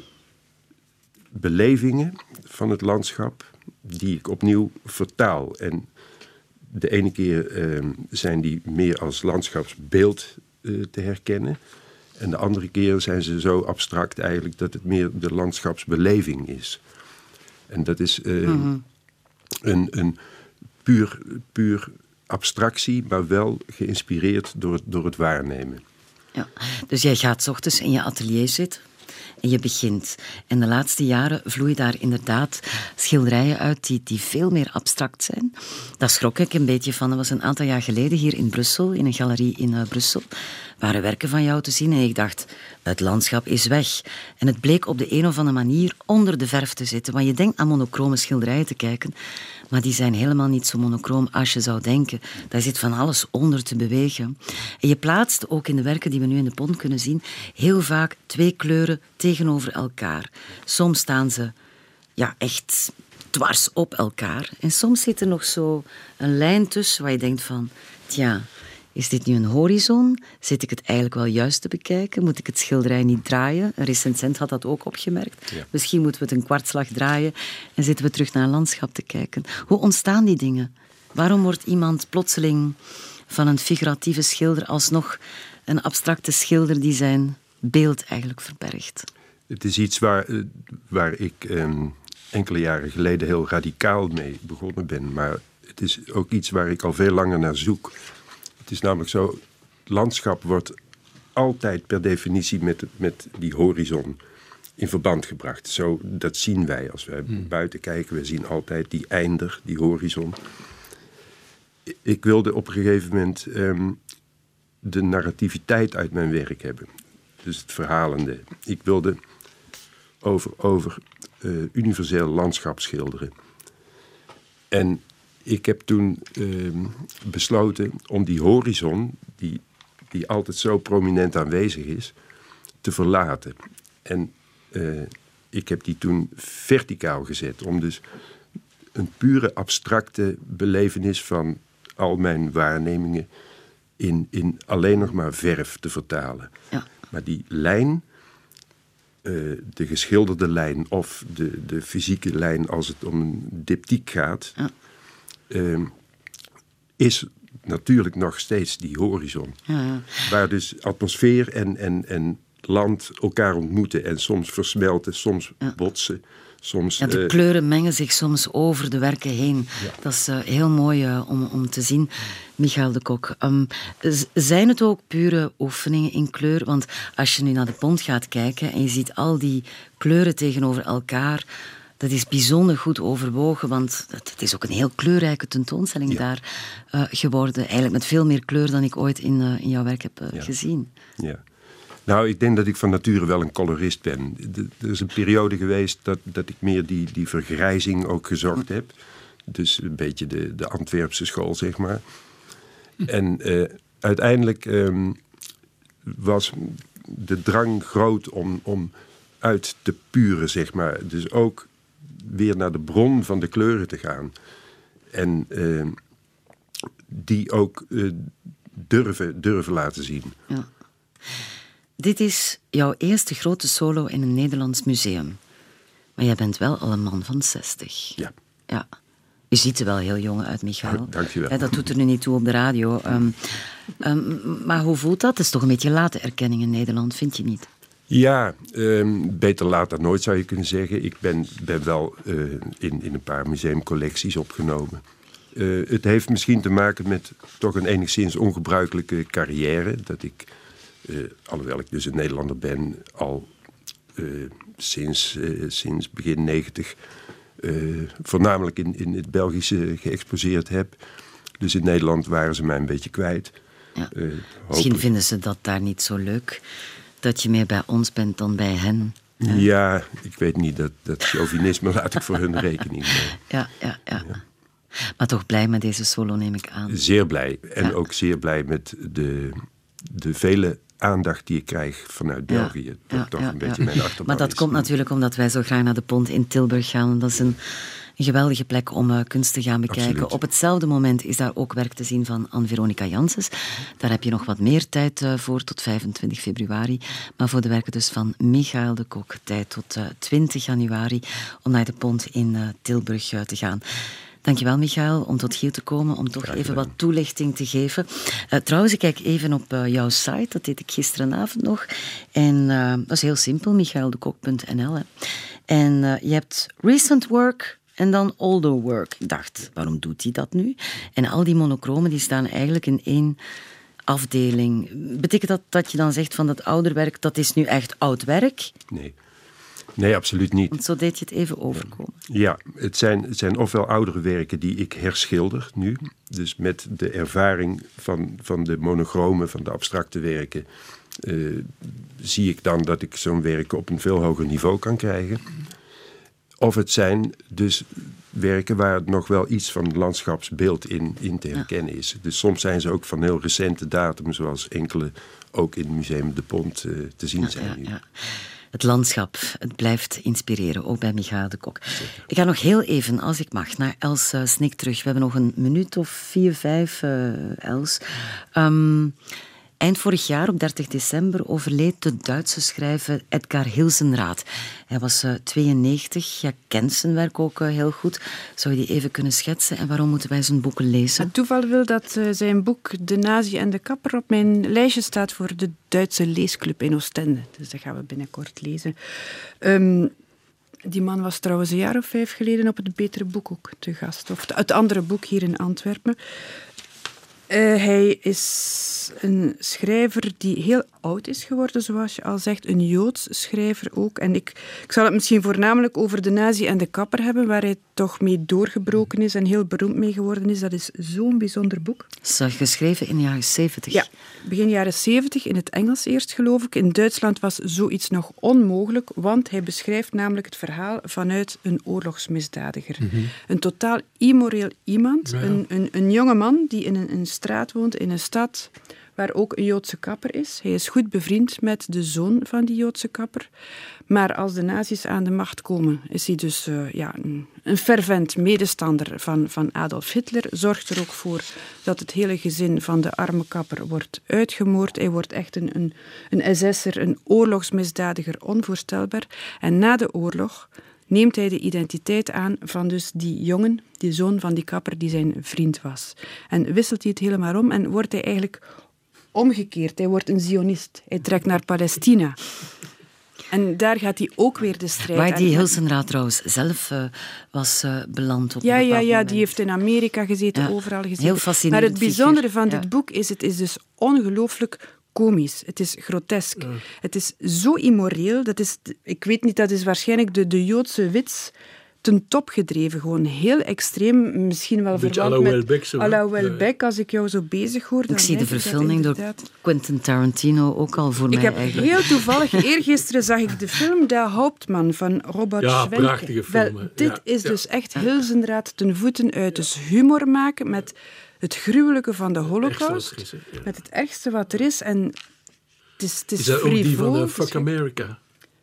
belevingen van het landschap die ik opnieuw vertaal. En de ene keer uh, zijn die meer als landschapsbeeld uh, te herkennen. En de andere keer zijn ze zo abstract eigenlijk dat het meer de landschapsbeleving is. En dat is uh, mm-hmm. een, een puur, puur abstractie, maar wel geïnspireerd door het, door het waarnemen. Ja. Dus jij gaat 's ochtends in je atelier zitten en je begint. En de laatste jaren vloeien daar inderdaad schilderijen uit die, die veel meer abstract zijn. Daar schrok ik een beetje van. Dat was een aantal jaar geleden hier in Brussel, in een galerie in uh, Brussel, waren werken van jou te zien en ik dacht, het landschap is weg. En het bleek op de een of andere manier onder de verf te zitten. Want je denkt aan monochrome schilderijen te kijken, maar die zijn helemaal niet zo monochroom als je zou denken. Daar zit van alles onder te bewegen. En je plaatst ook in de werken die we nu in de pont kunnen zien, heel vaak twee kleuren tegenover elkaar. Soms staan ze ja, echt dwars op elkaar. En soms zit er nog zo een lijn tussen waar je denkt van, tja, is dit nu een horizon? Zit ik het eigenlijk wel juist te bekijken? Moet ik het schilderij niet draaien? Een recensent had dat ook opgemerkt. Ja. Misschien moeten we het een kwartslag draaien en zitten we terug naar een landschap te kijken. Hoe ontstaan die dingen? Waarom wordt iemand plotseling van een figuratieve schilder alsnog een abstracte schilder die zijn beeld eigenlijk verbergt? Het is iets waar, waar ik eh, enkele jaren geleden heel radicaal mee begonnen ben. Maar het is ook iets waar ik al veel langer naar zoek. Het is namelijk zo, landschap wordt altijd per definitie met, met die horizon in verband gebracht. Zo, dat zien wij als wij hmm. buiten kijken. We zien altijd die einder, die horizon. Ik wilde op een gegeven moment um, de narrativiteit uit mijn werk hebben. Dus het verhalende. Ik wilde over, over uh, universeel landschap schilderen. En ik heb toen uh, besloten om die horizon, die, die altijd zo prominent aanwezig is, te verlaten. En uh, ik heb die toen verticaal gezet, om dus een pure abstracte belevenis van al mijn waarnemingen in, in alleen nog maar verf te vertalen. Ja. Maar die lijn, uh, de geschilderde lijn of de, de fysieke lijn als het om een diptyque gaat, ja. Uh, is natuurlijk nog steeds die horizon. Ja, ja. Waar dus atmosfeer en, en, en land elkaar ontmoeten en soms versmelten, soms ja. botsen. Soms, ja, de uh, kleuren mengen zich soms over de werken heen. Ja. Dat is uh, heel mooi uh, om, om te zien. Michael de Kok, um, z- zijn het ook pure oefeningen in kleur? Want als je nu naar de pont gaat kijken en je ziet al die kleuren tegenover elkaar, dat is bijzonder goed overwogen, want het is ook een heel kleurrijke tentoonstelling ja. daar uh, geworden. Eigenlijk met veel meer kleur dan ik ooit in, uh, in jouw werk heb uh, ja. gezien. Ja. Nou, ik denk dat ik van nature wel een colorist ben. De, er is een periode geweest dat, dat ik meer die, die vergrijzing ook gezocht heb. Dus een beetje de, de Antwerpse school, zeg maar. En uh, uiteindelijk um, was de drang groot om, om uit te puren, zeg maar. Dus ook weer naar de bron van de kleuren te gaan. En uh, die ook uh, durven, durven laten zien. Ja. Dit is jouw eerste grote solo in een Nederlands museum. Maar jij bent wel al een man van zestig. Ja. Ja. Je ziet er wel heel jong uit, Michael. Dank je wel. Ja, dat doet er nu niet toe op de radio. Um, um, maar hoe voelt dat? Het is toch een beetje late erkenning in Nederland, vind je niet? Ja, um, beter laat dan nooit zou je kunnen zeggen. Ik ben, ben wel uh, in, in een paar museumcollecties opgenomen. Uh, het heeft misschien te maken met toch een enigszins ongebruikelijke carrière. Dat ik, uh, alhoewel ik dus een Nederlander ben, al uh, sinds, uh, sinds begin negentig uh, voornamelijk in, in het Belgische geëxposeerd heb. Dus in Nederland waren ze mij een beetje kwijt. Ja. Uh, misschien vinden ze dat daar niet zo leuk, dat je meer bij ons bent dan bij hen. Hè? Ja, ik weet niet. Dat, dat chauvinisme laat ik voor hun rekening. Ja, ja, ja, ja. Maar toch blij met deze solo, neem ik aan. Zeer blij. En ja. ook zeer blij met de, de vele aandacht die ik krijg vanuit België. Ja, dat ja, toch ja, een beetje ja. mijn achterban Maar dat is. komt natuurlijk omdat wij zo graag naar de Pont in Tilburg gaan. Dat is een, een geweldige plek om uh, kunst te gaan bekijken. Absoluut. Op hetzelfde moment is daar ook werk te zien van Anne-Veronica Janssens. Daar heb je nog wat meer tijd uh, voor, tot vijfentwintig februari. Maar voor de werken dus van Michael de Kok, tijd tot uh, twintig januari om naar de Pont in uh, Tilburg uh, te gaan. Dankjewel, Michael, om tot hier te komen, om toch even wat toelichting te geven. Uh, trouwens, ik kijk even op uh, jouw site, dat deed ik gisteravond nog. En uh, dat is heel simpel, michael de kok punt n l. Hè. En uh, je hebt recent work en dan older work. Ik dacht, waarom doet hij dat nu? En al die monochromen die staan eigenlijk in één afdeling. Betekent dat dat je dan zegt van dat ouder werk, dat is nu echt oud werk? Nee. Nee, absoluut niet. Want zo deed je het even overkomen. Ja, het zijn, het zijn ofwel oudere werken die ik herschilder nu. Dus met de ervaring van, van de monochromen, van de abstracte werken, Uh, zie ik dan dat ik zo'n werk op een veel hoger niveau kan krijgen. Of het zijn dus werken waar het nog wel iets van landschapsbeeld in, in te herkennen is. Dus soms zijn ze ook van heel recente datum, zoals enkele ook in het Museum de Pont uh, te zien ja, zijn ja, nu. ja. Het landschap, het blijft inspireren, ook bij Michael de Kok. Zeker. Ik ga nog heel even, als ik mag, naar Els uh, Snik terug. We hebben nog een minuut of vier, vijf, uh, Els. Um, Eind vorig jaar, op dertig december, overleed de Duitse schrijver Edgar Hilsenrath. Hij was uh, tweeënnegentig, je kent zijn werk ook uh, heel goed. Zou je die even kunnen schetsen en waarom moeten wij zijn boeken lezen? Het toeval wil dat uh, zijn boek De Nazi en de Kapper op mijn lijstje staat voor de Duitse leesclub in Oostende. Dus dat gaan we binnenkort lezen. Um, die man was trouwens een jaar of vijf geleden op het Betere Boek ook te gast. Of het andere boek hier in Antwerpen. Uh, hij is een schrijver die heel oud is geworden, zoals je al zegt. Een Joods schrijver ook. En ik, ik zal het misschien voornamelijk over De Nazi en de Kapper hebben, waar hij toch mee doorgebroken is en heel beroemd mee geworden is. Dat is zo'n bijzonder boek. Dat is geschreven in de jaren zeventig. Ja, begin jaren zeventig, in het Engels eerst geloof ik. In Duitsland was zoiets nog onmogelijk, want hij beschrijft namelijk het verhaal vanuit een oorlogsmisdadiger. Mm-hmm. Een totaal immoreel iemand, ja. een, een, een jonge man die in een, een straat woont, in een stad waar ook een Joodse kapper is. Hij is goed bevriend met de zoon van die Joodse kapper. Maar als de nazi's aan de macht komen, is hij dus uh, ja, een, een fervent medestander van, van Adolf Hitler. Zorgt er ook voor dat het hele gezin van de arme kapper wordt uitgemoord. Hij wordt echt een, een, een S S'er, een oorlogsmisdadiger, onvoorstelbaar. En na de oorlog neemt hij de identiteit aan van dus die jongen, die zoon van die kapper die zijn vriend was. En wisselt hij het helemaal om en wordt hij eigenlijk omgekeerd. Hij wordt een Zionist. Hij trekt naar Palestina. En daar gaat hij ook weer de strijd aan. Waar die Hilsenrath trouwens zelf uh, was uh, beland op ja, een ja, ja, moment. die heeft in Amerika gezeten, ja, overal gezeten. Heel fascinerend. Maar het bijzondere figuur. van ja. dit boek is, het is dus ongelooflijk komisch. Het is grotesk. Ja. Het is zo immoreel. Dat is, ik weet niet, dat is waarschijnlijk de, de Joodse wits ten top gedreven. Gewoon heel extreem. Misschien wel verwant met à la Welbeck. Als ik jou zo bezig hoor, dan ik zie de verfilming door Quentin Tarantino ook al voor ik mij heb eigenlijk. Heel toevallig, eergisteren zag ik de film De Hauptmann van Robert ja, Schwenke. prachtige film. Wel, dit ja, is ja. dus echt Hilsenrath ten voeten uit. Dus humor maken met het gruwelijke van de Holocaust. Is, ja. Met het ergste wat er is. En het is, het is, is dat ook die van uh, frivol, Fuck America?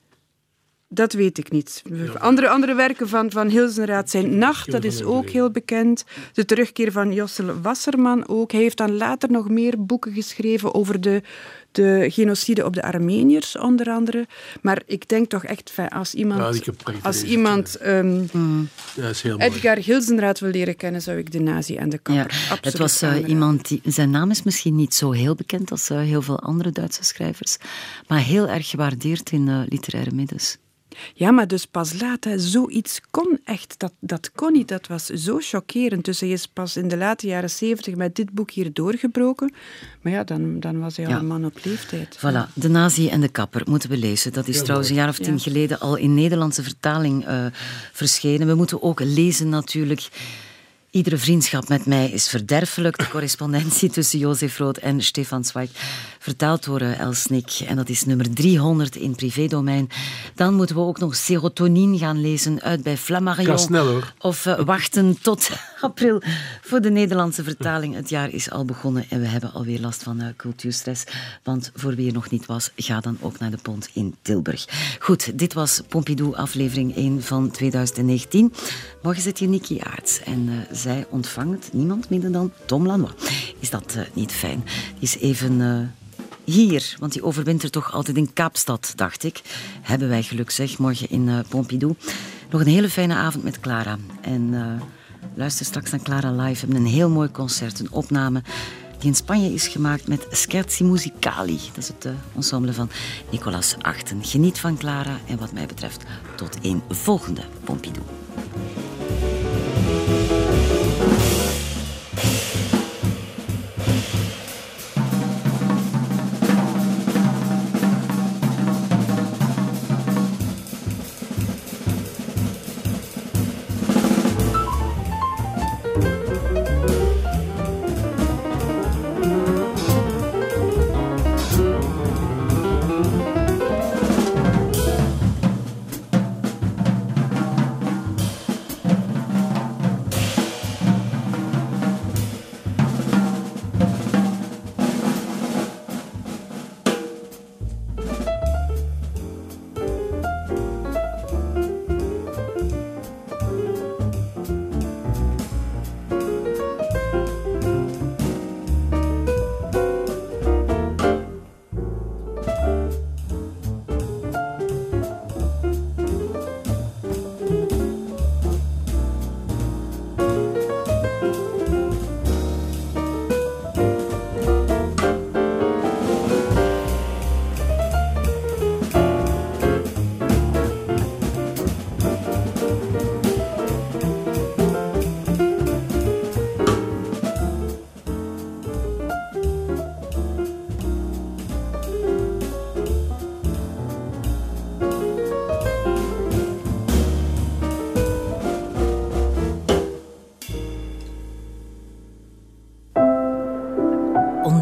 Dat weet ik niet. Ja. Andere, andere werken van, van Hilsenrath zijn Nacht, dat is ook heel bekend. De terugkeer van Jossel Wasserman ook. Hij heeft dan later nog meer boeken geschreven over de, de genocide op de Armeniërs, onder andere. Maar ik denk toch echt, als iemand, ja, als iemand um, mm. ja, is heel Edgar Hilsenrath wil leren kennen, zou ik De Nazi en de Kapper ja, absoluut Het was uh, iemand die... Zijn naam is misschien niet zo heel bekend als uh, heel veel andere Duitse schrijvers, maar heel erg gewaardeerd in uh, literaire middens. Ja, maar dus pas laat, hè, zoiets kon echt, dat, dat kon niet, dat was zo chockerend. Dus hij is pas in de late jaren zeventig met dit boek hier doorgebroken. Maar ja, dan, dan was hij al ja. een man op leeftijd. Voilà, De Nazi en de Kapper moeten we lezen. Dat is ja, trouwens een jaar of tien ja. geleden al in Nederlandse vertaling uh, verschenen. We moeten ook lezen natuurlijk... Iedere vriendschap met mij is verderfelijk. De correspondentie tussen Jozef Rood en Stefan Zweig. Vertaald door uh, Els Snik. En dat is nummer driehonderd in privédomein. Dan moeten we ook nog Serotonine gaan lezen uit bij Flammarion. Ga snel hoor. Of uh, wachten tot april voor de Nederlandse vertaling. Het jaar is al begonnen en we hebben alweer last van uh, cultuurstress. Want voor wie er nog niet was, ga dan ook naar de Pont in Tilburg. Goed, dit was Pompidou aflevering één van tweeduizend negentien. Morgen zit hier Nicky Aerts en uh, zij ontvangt niemand minder dan Tom Lanois. Is dat uh, niet fijn? Die is even uh, hier, want die overwintert toch altijd in Kaapstad, dacht ik. Hebben wij geluk zeg, morgen in uh, Pompidou. Nog een hele fijne avond met Clara. En uh, luister straks naar Clara live. We hebben een heel mooi concert, een opname die in Spanje is gemaakt met Scherzi Musicali. Dat is het uh, ensemble van Nicolas Achten. Geniet van Clara en wat mij betreft tot een volgende Pompidou.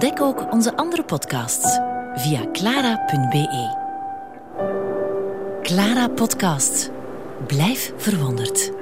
Ontdek ook onze andere podcasts via clara punt b e. Clara Podcast. Blijf verwonderd.